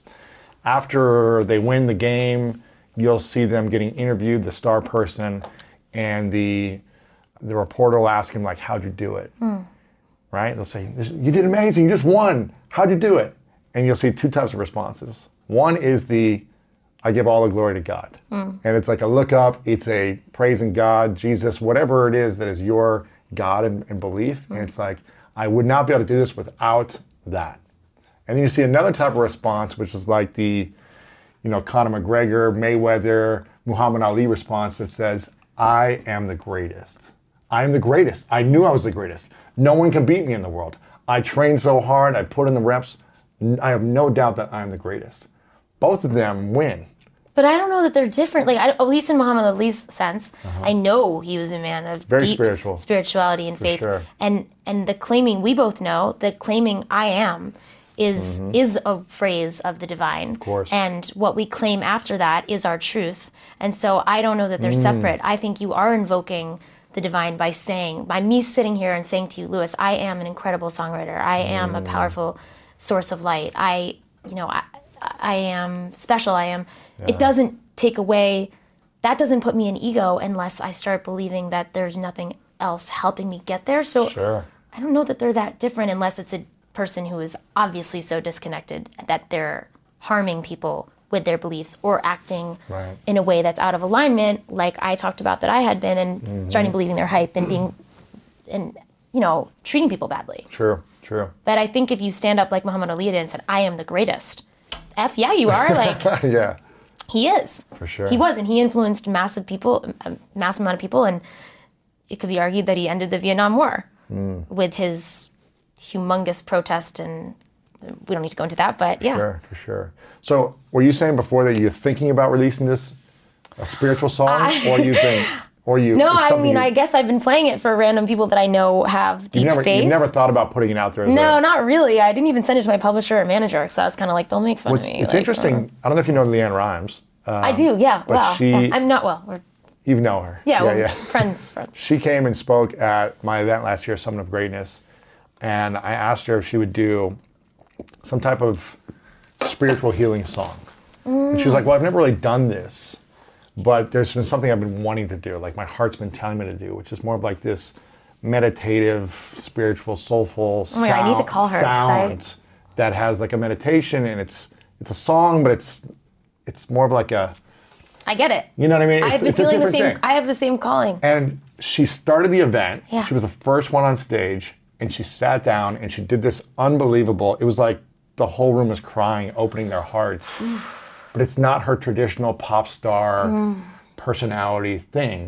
After they win the game, you'll see them getting interviewed, the star person, and the the reporter will ask him, like, how'd you do it? Right? They'll say, you did amazing, you just won. How'd you do it? And you'll see two types of responses. One is the, I give all the glory to God. And it's like a look up, it's a praising God, Jesus, whatever it is that is your God and, and belief. And it's like, I would not be able to do this without that. And then you see another type of response, which is like the, you know, Conor McGregor, Mayweather, Muhammad Ali response that says, I am the greatest. I am the greatest. I knew I was the greatest. No one can beat me in the world. I trained so hard. I put in the reps. N- I have no doubt that I am the greatest. Both of them win. But I don't know that they're different. Like, I, at least in Muhammad Ali's sense, I know he was a man of Very deep spiritual. spirituality and faith. sure. And and the claiming, we both know, the claiming I am is is a phrase of the divine. Of course. And what we claim after that is our truth. And so I don't know that they're separate. I think you are invoking the divine by saying, by me sitting here and saying to you, Lewis, I am an incredible songwriter. I am a powerful source of light. I, you know, I, I am special. I am. It doesn't take away, that doesn't put me in ego unless I start believing that there's nothing else helping me get there. So Sure. I don't know that they're that different unless it's a person who is obviously so disconnected that they're harming people with their beliefs or acting Right. in a way that's out of alignment, like I talked about that I had been, and Mm-hmm. starting believing their hype and being, and you know, treating people badly. True, true. But I think if you stand up like Muhammad Ali did and said, I am the greatest, F yeah, you are. Like, Yeah. he is. For sure. He was, and he influenced massive people, a massive amount of people, and it could be argued that he ended the Vietnam War Mm. with his humongous protest, and we don't need to go into that, but yeah. Sure, for sure. So, were you saying before that you're thinking about releasing this a spiritual song, or you think, or you? No, it's I something mean, you, I guess I've been playing it for random people that I know have deep you never, faith. you never thought about putting it out there. As no, a, not really. I didn't even send it to my publisher or manager because I was kind of like, they'll make fun Well, of it's, me. it's like, interesting. I don't know if you know Leanne Rhymes. Um, I do, yeah. but Wow. she- Yeah, I'm not well. We're, You know her. yeah, yeah, we're yeah. friends. Friends. She came and spoke at my event last year, Summit of Greatness, and I asked her if she would do some type of spiritual healing song. And she was like, well, I've never really done this, but there's been something I've been wanting to do, like my heart's been telling me to do, which is more of like this meditative, spiritual, soulful Oh my God, I need to sound- call her, 'cause I- sound that has like a meditation, and it's it's a song, but it's it's more of like a, I get it. you know what I mean? It's, I've been it's a feeling the different same. thing. I have the same calling. And she started the event. Yeah. She was the first one on stage, and she sat down and she did this unbelievable. It was like the whole room was crying, opening their hearts. But it's not her traditional pop star Mm. personality thing.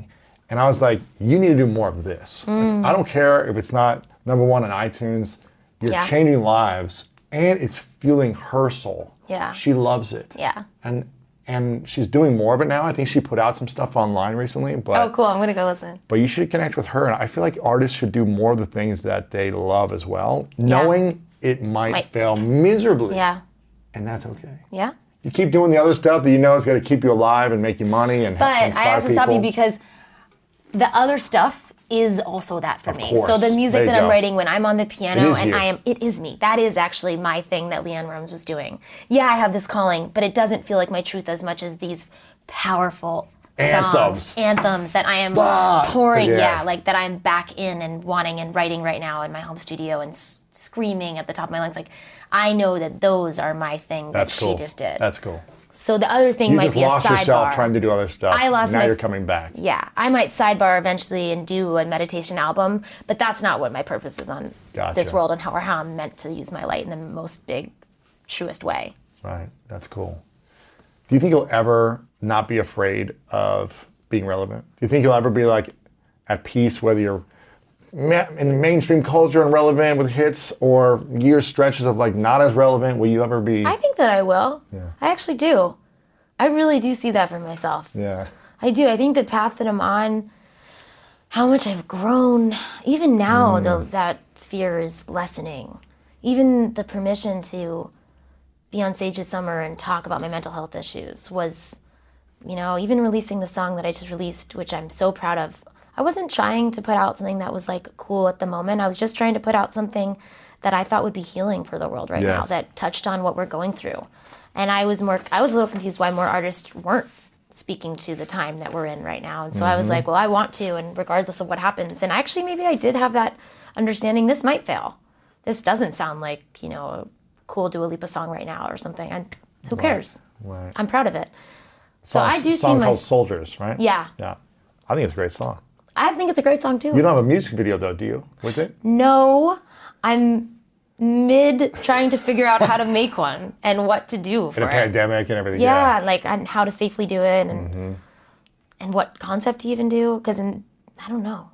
And I was like, you need to do more of this. Mm. I don't care if it's not number one on iTunes. You're Yeah. changing lives, and it's fueling her soul. Yeah. She loves it. Yeah. And and she's doing more of it now. I think she put out some stuff online recently. But, Oh, cool. I'm going to go listen. But you should connect with her. And I feel like artists should do more of the things that they love as well, knowing it might, Might. fail miserably. Yeah. And that's okay. Yeah. You keep doing the other stuff that you know is going to keep you alive and make you money and But inspire I have to people. stop you because the other stuff is also that for Of me. course. So the music There you that I'm go. writing when I'm on the piano It is and you. I am, it is me. That is actually my thing that Leanne Rooms was doing. Yeah, I have this calling, but it doesn't feel like my truth as much as these powerful Anthems. songs, anthems that I am Bah! pouring, Yes. yeah, like that I'm back in and wanting and writing right now in my home studio and s- screaming at the top of my lungs. Like, I know that those are my thing That's that cool. she just did. That's cool. So the other thing You might just be a lost sidebar. yourself trying to do other stuff. I lost Now my- you're coming back. Yeah, I might sidebar eventually and do a meditation album, but that's not what my purpose is on Gotcha. this world and how, or how I'm meant to use my light in the most big, truest way. Right. That's cool. Do you think you'll ever not be afraid of being relevant? Do you think you'll ever be like at peace whether you're ma- in mainstream culture and relevant with hits or year stretches of like not as relevant? Will you ever be? I think that I will. I actually do. I really do see that for myself. Yeah. I do. I think the path that I'm on, how much I've grown, even now, the, that fear is lessening. Even the permission to be on stage this summer and talk about my mental health issues was, you know, even releasing the song that I just released, which I'm so proud of. I wasn't trying to put out something that was like cool at the moment. I was just trying to put out something that I thought would be healing for the world right now, Yes. that touched on what we're going through. And I was more, I was a little confused why more artists weren't speaking to the time that we're in right now. And so I was like, well, I want to, and regardless of what happens. And actually, maybe I did have that understanding. This might fail. This doesn't sound like, you know, a cool Dua Lipa song right now or something. And who cares? Right. I'm proud of it. So Song- I do see song my, called Soldiers, right? yeah, Yeah. I think it's a great song. I think it's a great song too. You don't have a music video though, do you? With it? No, I'm mid trying to figure out how to make one and what to do for In a it. pandemic and everything. Yeah, like and how to safely do it and and what concept to even do. Because in I don't know.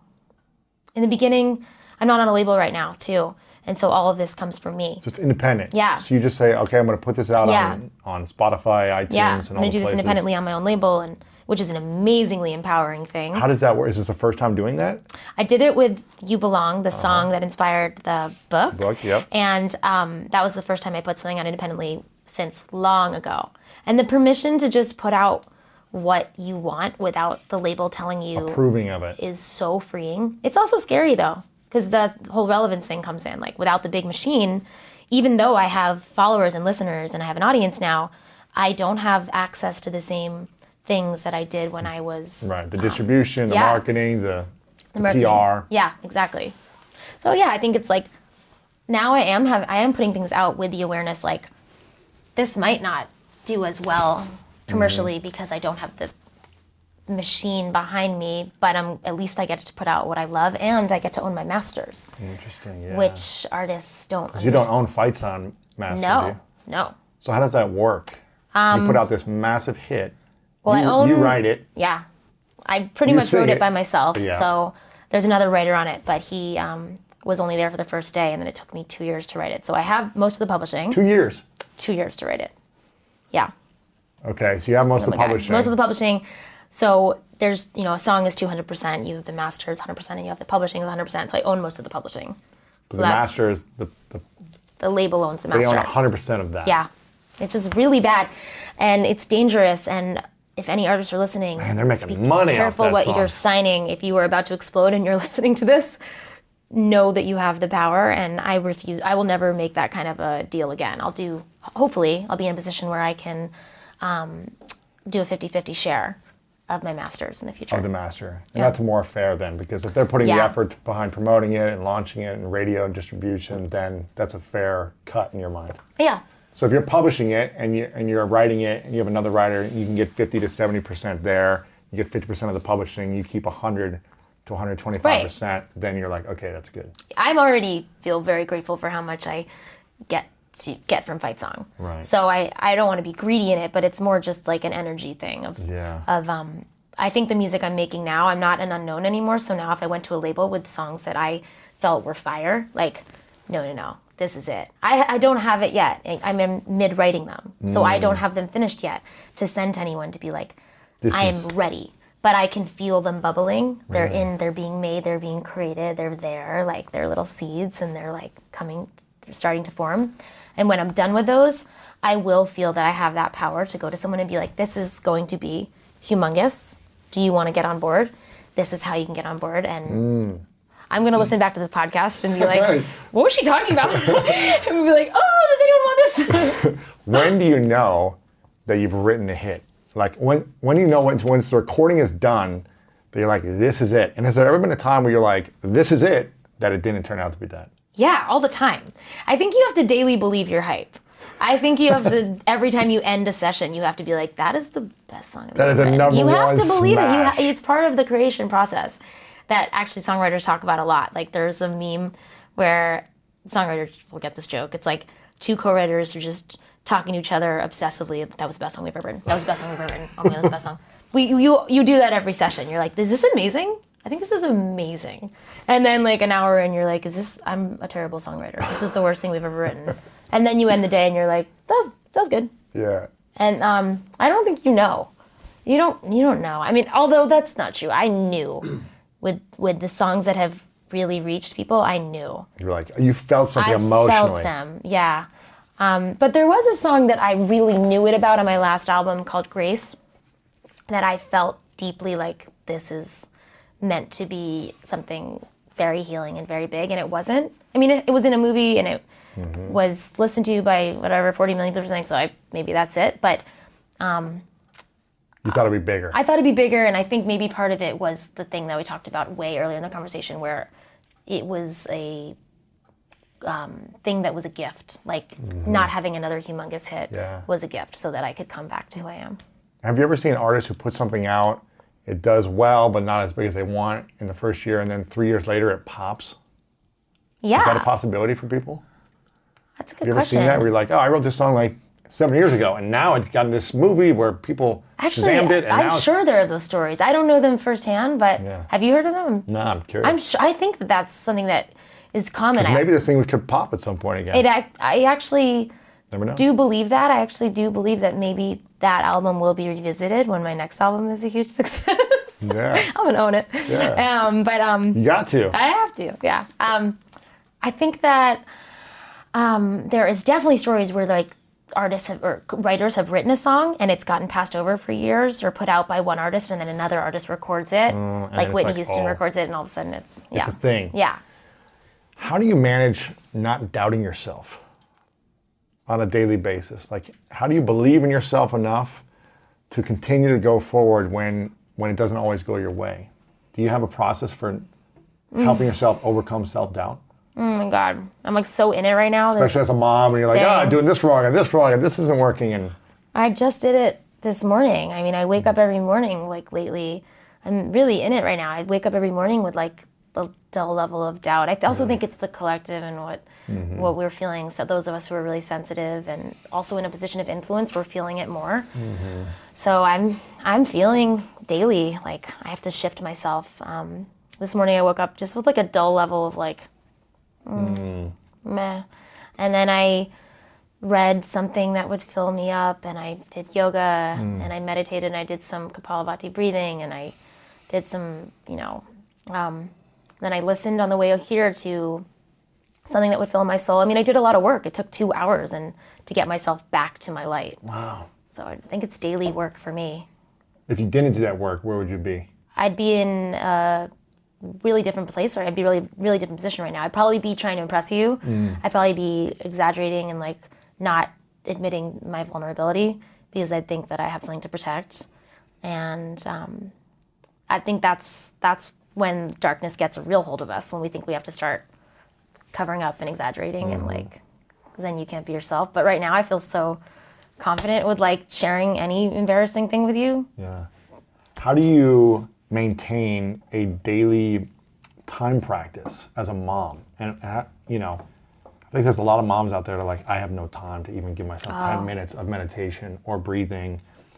In the beginning, I'm not on a label right now too, and so all of this comes from me. So it's independent. Yeah. So you just say, okay, I'm going to put this out Yeah. on, on Spotify, iTunes, Yeah, and I'm all gonna the do this places. independently on my own label, and which is an amazingly empowering thing. How does that work? Is this the first time doing that? I did it with "You Belong," the song that inspired the book. Book, yep. And um, that was the first time I put something out independently since long ago. And the permission to just put out what you want without the label telling you Approving of it. is so freeing. It's also scary though, because the whole relevance thing comes in. Like without the big machine, even though I have followers and listeners and I have an audience now, I don't have access to the same things that I did when I was Right. The distribution, the yeah. marketing, the, the marketing. P R. Yeah, exactly. So yeah, I think it's like now I am have I am putting things out with the awareness like this might not do as well commercially Mm-hmm. because I don't have the machine behind me, but I'm at least I get to put out what I love and I get to own my masters, Interesting, yeah. which artists don't. You don't understand. own Fights on Master, do No, you? no. So how does that work? you put out this massive hit. Well, you, I own. You write it. Yeah, I pretty You much sing wrote it it, by myself. yeah. So there's another writer on it, but he um, was only there for the first day, and then it took me two years to write it. So I have most of the publishing. Two years. Two years to write it. Yeah. Okay, so you have most Oh of the my God. publishing. Most of the publishing. So there's, you know, a song is two hundred percent. You have the masters one hundred percent, and you have the publishing one hundred percent. So I own most of the publishing. So the that's masters, the, the, the label owns the they master. own one hundred percent of that. Yeah, it's just really bad, and it's dangerous. And if any artists are listening, Man, they're making be money off careful that what song. you're signing. If you are about to explode and you're listening to this, know that you have the power. And I refuse. I will never make that kind of a deal again. I'll do. Hopefully, I'll be in a position where I can um, do a fifty-fifty share of my masters in the future. Of the master. And Yeah. that's more fair then, because if they're putting the Yeah. effort behind promoting it and launching it and radio and distribution, then that's a fair cut in your mind. Yeah. So if you're publishing it and you and you're writing it and you have another writer, you can get fifty to seventy percent there. You get fifty percent of the publishing. You keep one hundred to one hundred twenty-five percent. Then you're like, okay, that's good. I'm already feel very grateful for how much I get to get from Fight Song. Right. So I, I don't want to be greedy in it, but it's more just like an energy thing of Yeah. of um I think the music I'm making now, I'm not an unknown anymore. So now if I went to a label with songs that I felt were fire, like, no, no, no, this is it. I, I don't have it yet. I'm in mid-writing them. So mm. I don't have them finished yet to send to anyone to be like, this I is... am ready. But I can feel them bubbling. They're really? in, they're being made, they're being created, they're there, like they're little seeds and they're like coming, they're starting to form. And when I'm done with those, I will feel that I have that power to go to someone and be like, this is going to be humongous. Do you want to get on board? This is how you can get on board. And mm. I'm going to listen back to this podcast and be like, what was she talking about? And we'll be like, oh, does anyone want this? When do you know that you've written a hit? Like, when when do you know when, once the recording is done, that you're like, this is it? And has there ever been a time where you're like, this is it, that it didn't turn out to be that? Yeah, all the time. I think you have to daily believe your hype. I think you have to, every time you end a session, you have to be like, that is the best song I've That is a written. number You one have to believe smash. it. You ha- it's part of the creation process that actually songwriters talk about a lot. Like there's a meme where songwriters will get this joke. It's like two co-writers are just talking to each other obsessively. That was the best song we've ever written. That was the best song we've ever written. Oh my God, that was the best song. We, you, you do that every session. You're like, is this amazing? I think this is amazing. And then like an hour in, you're like, is this, I'm a terrible songwriter. This is the worst thing we've ever written. And then you end the day and you're like, that was, that was good. Yeah. And um, I don't think you know. You don't, you don't know. I mean, although that's not true. I knew with with the songs that have really reached people, I knew. You were like, you felt something I emotionally. I felt them, yeah. Um, but there was a song that I really knew it about on my last album called Grace that I felt deeply like this is meant to be something very healing and very big, and it wasn't. I mean, it, it was in a movie, and it mm-hmm. was listened to by whatever, forty million people or something, so I, maybe that's it. But um, you thought it'd be bigger. I thought it'd be bigger, and I think maybe part of it was the thing that we talked about way earlier in the conversation where it was a um, thing that was a gift. Like, mm-hmm. not having another humongous hit yeah. was a gift so that I could come back to who I am. Have you ever seen artists who put something out, it does well, but not as big as they want in the first year, and then three years later it pops? Yeah. Is that a possibility for people? That's a good question. Have you ever question. seen that where you're like, oh, I wrote this song like seven years ago, and now it got in this movie where people Actually, Shazammed it, and I'm now sure there are those stories. I don't know them firsthand, but yeah. have you heard of them? No, I'm curious. I'm sure, I think that that's something that is common. Maybe this thing could pop at some point again. It, I, I actually Never know. do believe that. I actually do believe that maybe that album will be revisited when my next album is a huge success. Yeah. I'm gonna own it. Yeah. Um, but um, you got to. I have to. Yeah. Um, I think that um, there is definitely stories where like artists have, or writers have written a song and it's gotten passed over for years or put out by one artist and then another artist records it. Mm, like Whitney like, Houston oh, records it and all of a sudden it's yeah. It's a thing. Yeah. How do you manage not doubting yourself on a daily basis? Like, how do you believe in yourself enough to continue to go forward when when it doesn't always go your way? Do you have a process for mm. helping yourself overcome self-doubt? Oh my God. I'm like so in it right now. Especially as a mom and you're like, ah, oh, I'm doing this wrong and this wrong and this isn't working. And I just did it this morning. I mean, I wake up every morning like lately. I'm really in it right now. I wake up every morning with like a dull level of doubt. I also mm. think it's the collective and what mm-hmm. what we're feeling. So those of us who are really sensitive and also in a position of influence, we're feeling it more. Mm-hmm. So I'm I'm feeling daily like I have to shift myself. Um, this morning I woke up just with like a dull level of like, mm, mm. meh. And then I read something that would fill me up and I did yoga mm. and I meditated and I did some Kapalabhati breathing and I did some, you know, um, then I listened on the way here to something that would fill my soul. I mean, I did a lot of work. It took two hours and to get myself back to my light. Wow. So I think it's daily work for me. If you didn't do that work, where would you be? I'd be in a really different place, or I'd be really, really different position right now. I'd probably be trying to impress you. Mm. I'd probably be exaggerating and like not admitting my vulnerability because I think that I have something to protect. And um, I think that's that's when darkness gets a real hold of us, when we think we have to start covering up and exaggerating mm. and like, then you can't be yourself. But right now I feel so confident with like sharing any embarrassing thing with you. Yeah. How do you maintain a daily time practice as a mom? And, uh, you know, I think there's a lot of moms out there that are like, I have no time to even give myself oh. ten minutes of meditation or breathing.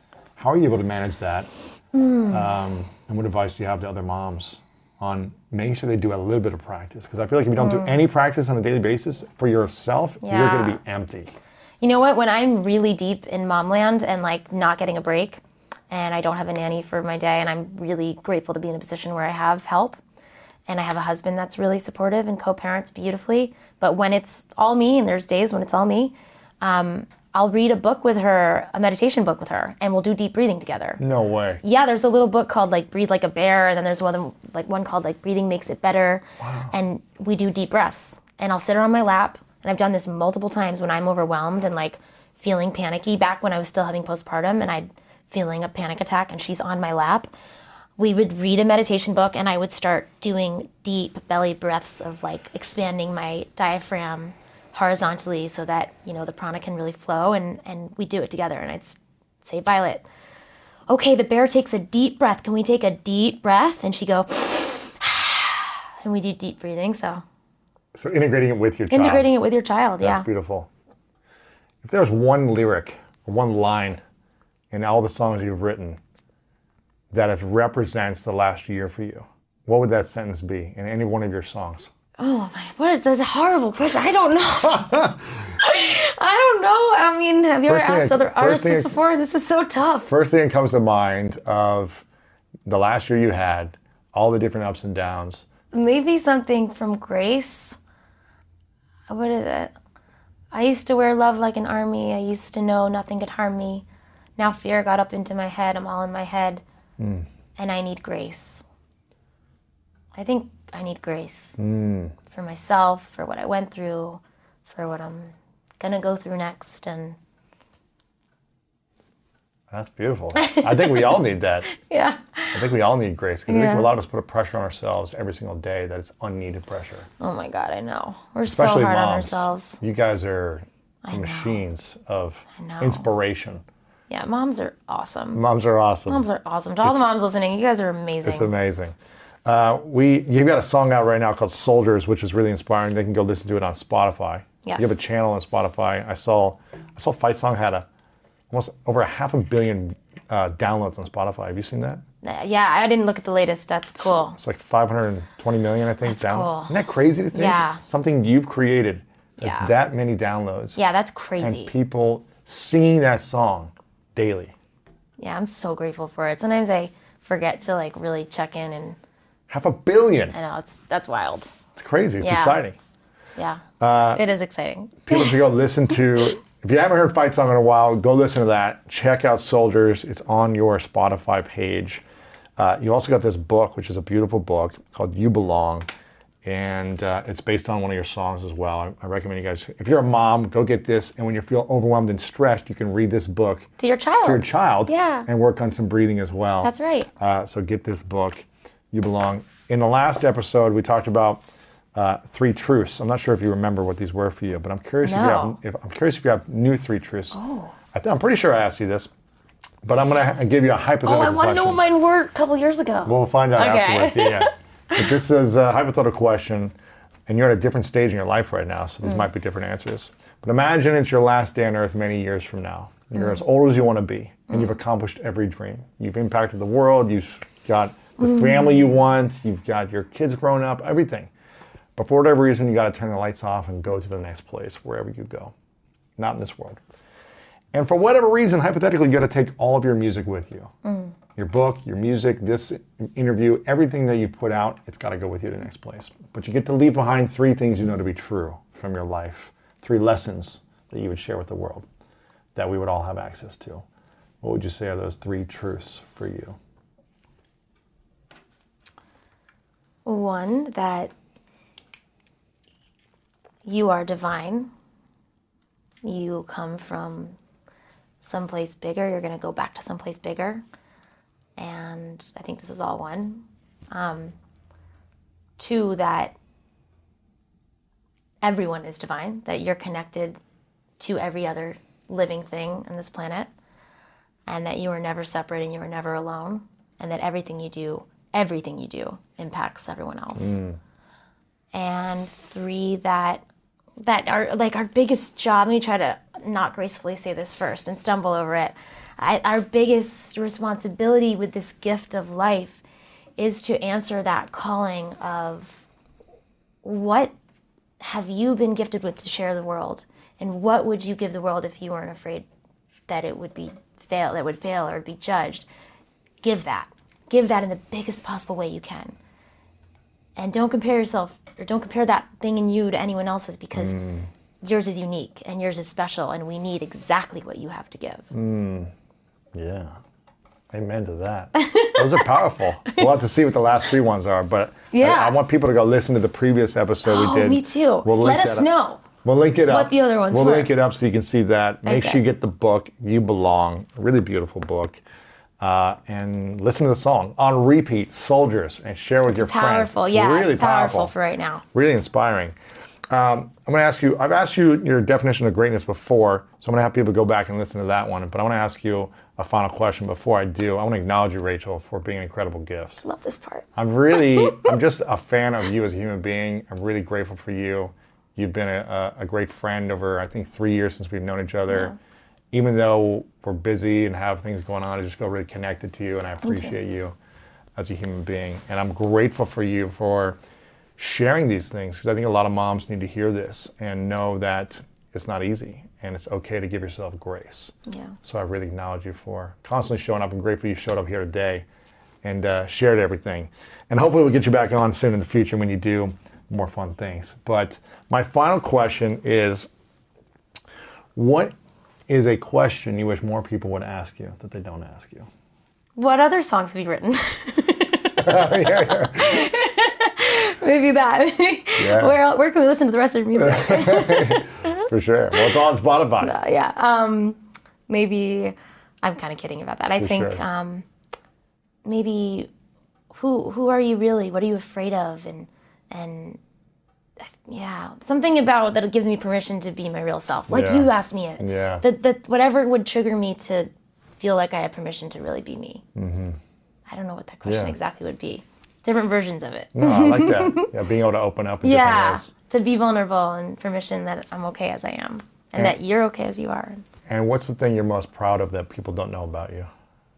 How are you able to manage that? Mm. Um, and what advice do you have to other moms on making sure they do a little bit of practice? Because I feel like if you don't mm. do any practice on a daily basis for yourself, yeah. you're going to be empty. You know what? When I'm really deep in mom land and like not getting a break, and I don't have a nanny for my day, and I'm really grateful to be in a position where I have help, and I have a husband that's really supportive and co-parents beautifully. But when it's all me, and there's days when it's all me, um, I'll read a book with her, a meditation book with her, and we'll do deep breathing together. No way. Yeah, there's a little book called like Breathe Like a Bear, and then there's one like one called like Breathing Makes It Better. Wow. And we do deep breaths. And I'll sit her on my lap, and I've done this multiple times when I'm overwhelmed and like feeling panicky, back when I was still having postpartum and I'd feeling a panic attack and she's on my lap. We would read a meditation book and I would start doing deep belly breaths of like expanding my diaphragm horizontally so that, you know, the prana can really flow, and, and we do it together. And I'd say, Violet, okay, the bear takes a deep breath. Can we take a deep breath? And she'd go, and we do deep breathing. So So integrating it with your child. Integrating it with your child, That's yeah. That's beautiful. If there was one lyric or one line in all the songs you've written that it represents the last year for you, what would that sentence be in any one of your songs? Oh my, what is this? A horrible question. I don't know. I don't know. I mean, have you first ever asked other artists this before? This is so tough. First thing that comes to mind of the last year you had, all the different ups and downs. Maybe something from Grace. What is it? I used to wear love like an army. I used to know nothing could harm me. Now fear got up into my head. I'm all in my head. Mm. And I need grace. I think I need grace mm. for myself, for what I went through, for what I'm gonna go through next. And that's beautiful. I think we all need that. Yeah. I think we all need grace, because yeah. I think a lot of us put a pressure on ourselves every single day that it's unneeded pressure. Oh my God, I know. We're Especially so hard moms. on ourselves. You guys are I machines know. of I know. inspiration. Yeah, moms are awesome. Moms are awesome. Moms are awesome. To all it's, the moms listening, you guys are amazing. It's amazing. Uh, we You've got a song out right now called Soldiers, which is really inspiring. They can go listen to it on Spotify. Yes. You have a channel on Spotify. I saw I saw Fight Song had a almost over a half a billion uh, downloads on Spotify. Have you seen that? Yeah, I didn't look at the latest. That's cool. It's like five hundred twenty million, I think. That's down. cool. Isn't that crazy to think? Yeah. Something you've created has yeah. that many downloads. Yeah, that's crazy. And people singing that song daily. Yeah, I'm so grateful for it. Sometimes I forget to like really check in, and half a billion. I know, it's that's wild. It's crazy. It's yeah. exciting. Yeah, uh, it is exciting. People should go listen to. If you haven't heard Fight Song in a while, go listen to that. Check out Soldiers. It's on your Spotify page. Uh, you also got this book, which is a beautiful book called You Belong. And uh, it's based on one of your songs as well. I, I recommend you guys, if you're a mom, go get this. And when you feel overwhelmed and stressed, you can read this book. To your child. To your child. Yeah. And work on some breathing as well. That's right. Uh, so get this book, You Belong. In the last episode, we talked about uh, three truths. I'm not sure if you remember what these were for you, but I'm curious no. if you have. If, I'm curious if you have new three truths. Oh. I th- I'm pretty sure I asked you this, but I'm going to ha- give you a hypothetical question. Oh, I want to know what mine were a couple years ago. We'll find out okay. afterwards. Yeah. But this is a hypothetical question, and you're at a different stage in your life right now, so these mm. might be different answers. But imagine it's your last day on Earth many years from now. You're mm. as old as you want to be, and mm. you've accomplished every dream. You've impacted the world. You've got the mm. family you want. You've got your kids grown up, everything. But for whatever reason, you got to turn the lights off and go to the next place, wherever you go. Not in this world. And for whatever reason, hypothetically, you got to take all of your music with you. Mm. Your book, your music, this interview, everything that you put out, it's got to go with you to the next place. But you get to leave behind three things you know to be true from your life. Three lessons that you would share with the world that we would all have access to. What would you say are those three truths for you? One, that you are divine. You come from someplace bigger. You're going to go back to someplace bigger. And I think this is all one. Um, two, that everyone is divine, that you're connected to every other living thing on this planet, and that you are never separate and you are never alone, and that everything you do, everything you do impacts everyone else. Mm. And three, that that our like our biggest job, let me try to not gracefully say this first and stumble over it. I, our biggest responsibility with this gift of life is to answer that calling of what have you been gifted with to share the world, and what would you give the world if you weren't afraid that it would be fail, that would fail or be judged. Give that. Give that in the biggest possible way you can. And don't compare yourself, or don't compare that thing in you to anyone else's, because mm. yours is unique and yours is special, and we need exactly what you have to give. Mm. Yeah. Amen to that. Those are powerful. We'll have to see what the last three ones are, but yeah. I, I want people to go listen to the previous episode oh, we did. Me too. We'll Let us know. We'll link it up. What the other ones We'll were. link it up so you can see that. Make okay. sure you get the book, You Belong. A really beautiful book. Uh, and listen to the song on repeat, Soldiers, and share with it's your powerful. friends. It's yeah, really it's powerful, powerful for right now. Really inspiring. Um, I'm going to ask you, I've asked you your definition of greatness before, so I'm going to have people go back and listen to that one. But I want to ask you a final question before I do. I want to acknowledge you, Rachel, for being an incredible gift. Love this part. I'm really, I'm just a fan of you as a human being. I'm really grateful for you. You've been a, a great friend over, I think, three years since we've known each other. Yeah. Even though we're busy and have things going on, I just feel really connected to you, and I appreciate you as a human being. And I'm grateful for you for sharing these things, because I think a lot of moms need to hear this and know that it's not easy, and it's okay to give yourself grace. Yeah. So I really acknowledge you for constantly showing up. I'm grateful you showed up here today and uh, shared everything. And hopefully we'll get you back on soon in the future when you do more fun things. But my final question is, what is a question you wish more people would ask you that they don't ask you? What other songs have you written? yeah, yeah. Maybe that. Yeah. Where where can we listen to the rest of your music? For sure. Well, it's all on Spotify. Uh, yeah. Um, maybe, I'm kind of kidding about that. I For think sure. um, maybe, who who are you really? What are you afraid of? And and yeah, something about that gives me permission to be my real self. Like Yeah. you asked me it. Yeah. That that whatever would trigger me to feel like I have permission to really be me. Mm-hmm. I don't know what that question Yeah. exactly would be. Different versions of it. No, I like that. Yeah, being able to open up in Yeah, different ways. to be vulnerable and permission that I'm okay as I am, and, And- that you're okay as you are. And what's the thing you're most proud of that people don't know about you?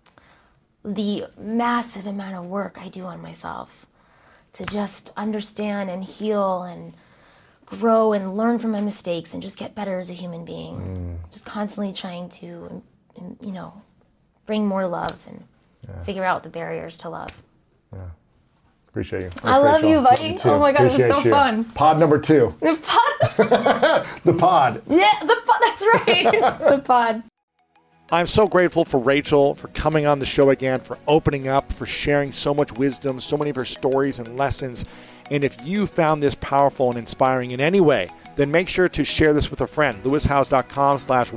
The massive amount of work I do on myself to just understand and heal and grow and learn from my mistakes and just get better as a human being. Mm. Just constantly trying to, you know, bring more love and Yeah. figure out the barriers to love. Yeah. Appreciate you. Thanks, I love Rachel. you, buddy. Love you too. Oh my God, it was Appreciate so you. fun. Pod number two. The pod. The pod. Yeah, the pod. That's right. The pod. I'm so grateful for Rachel for coming on the show again, for opening up, for sharing so much wisdom, so many of her stories and lessons. And if you found this powerful and inspiring in any way, then make sure to share this with a friend, lewishowes.com slash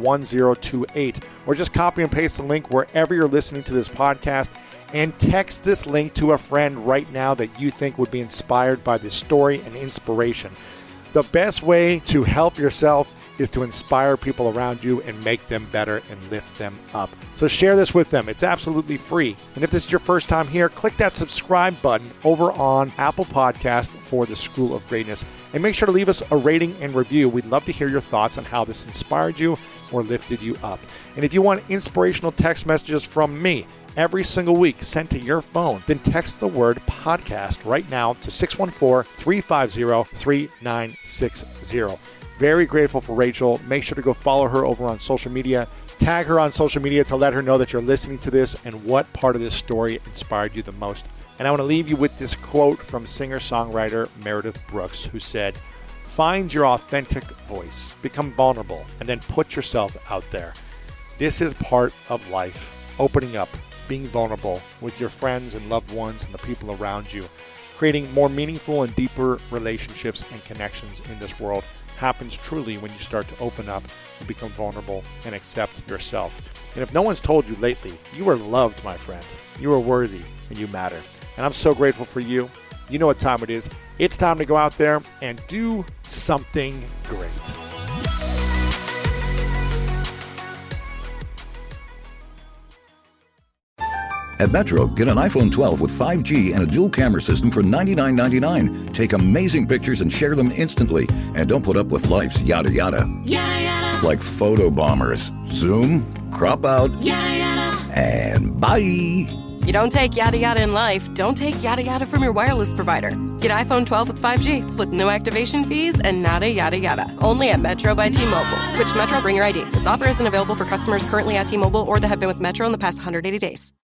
1028, or just copy and paste the link wherever you're listening to this podcast, and text this link to a friend right now that you think would be inspired by this story and inspiration. The best way to help yourself is to inspire people around you and make them better and lift them up. So share this with them. It's absolutely free. And if this is your first time here, click that subscribe button over on Apple Podcast for the School of Greatness. And make sure to leave us a rating and review. We'd love to hear your thoughts on how this inspired you or lifted you up. And if you want inspirational text messages from me every single week sent to your phone, then text the word podcast right now to six one four, three five zero, three nine six zero. Very grateful for Rachel. Make sure to go follow her over on social media. Tag her on social media to let her know that you're listening to this and what part of this story inspired you the most. And I want to leave you with this quote from singer-songwriter Meredith Brooks, who said, "Find your authentic voice, become vulnerable, and then put yourself out there." This is part of life. Opening up, being vulnerable with your friends and loved ones and the people around you. Creating more meaningful and deeper relationships and connections in this world happens truly when you start to open up and become vulnerable and accept yourself. And if no one's told you lately, you are loved, my friend. You are worthy and you matter. And I'm so grateful for you. You know what time it is. It's time to go out there and do something great. At Metro, get an iPhone twelve with five G and a dual camera system for ninety-nine ninety-nine. Take amazing pictures and share them instantly. And don't put up with life's yada yada. Yada yada. Like photo bombers. Zoom, crop out, Yada yada. And bye. You don't take yada yada in life, don't take yada yada from your wireless provider. Get iPhone twelve with five G with no activation fees and nada yada yada. Only at Metro by T-Mobile. Switch to Metro, bring your I D. This offer isn't available for customers currently at T-Mobile or that have been with Metro in the past one hundred eighty days.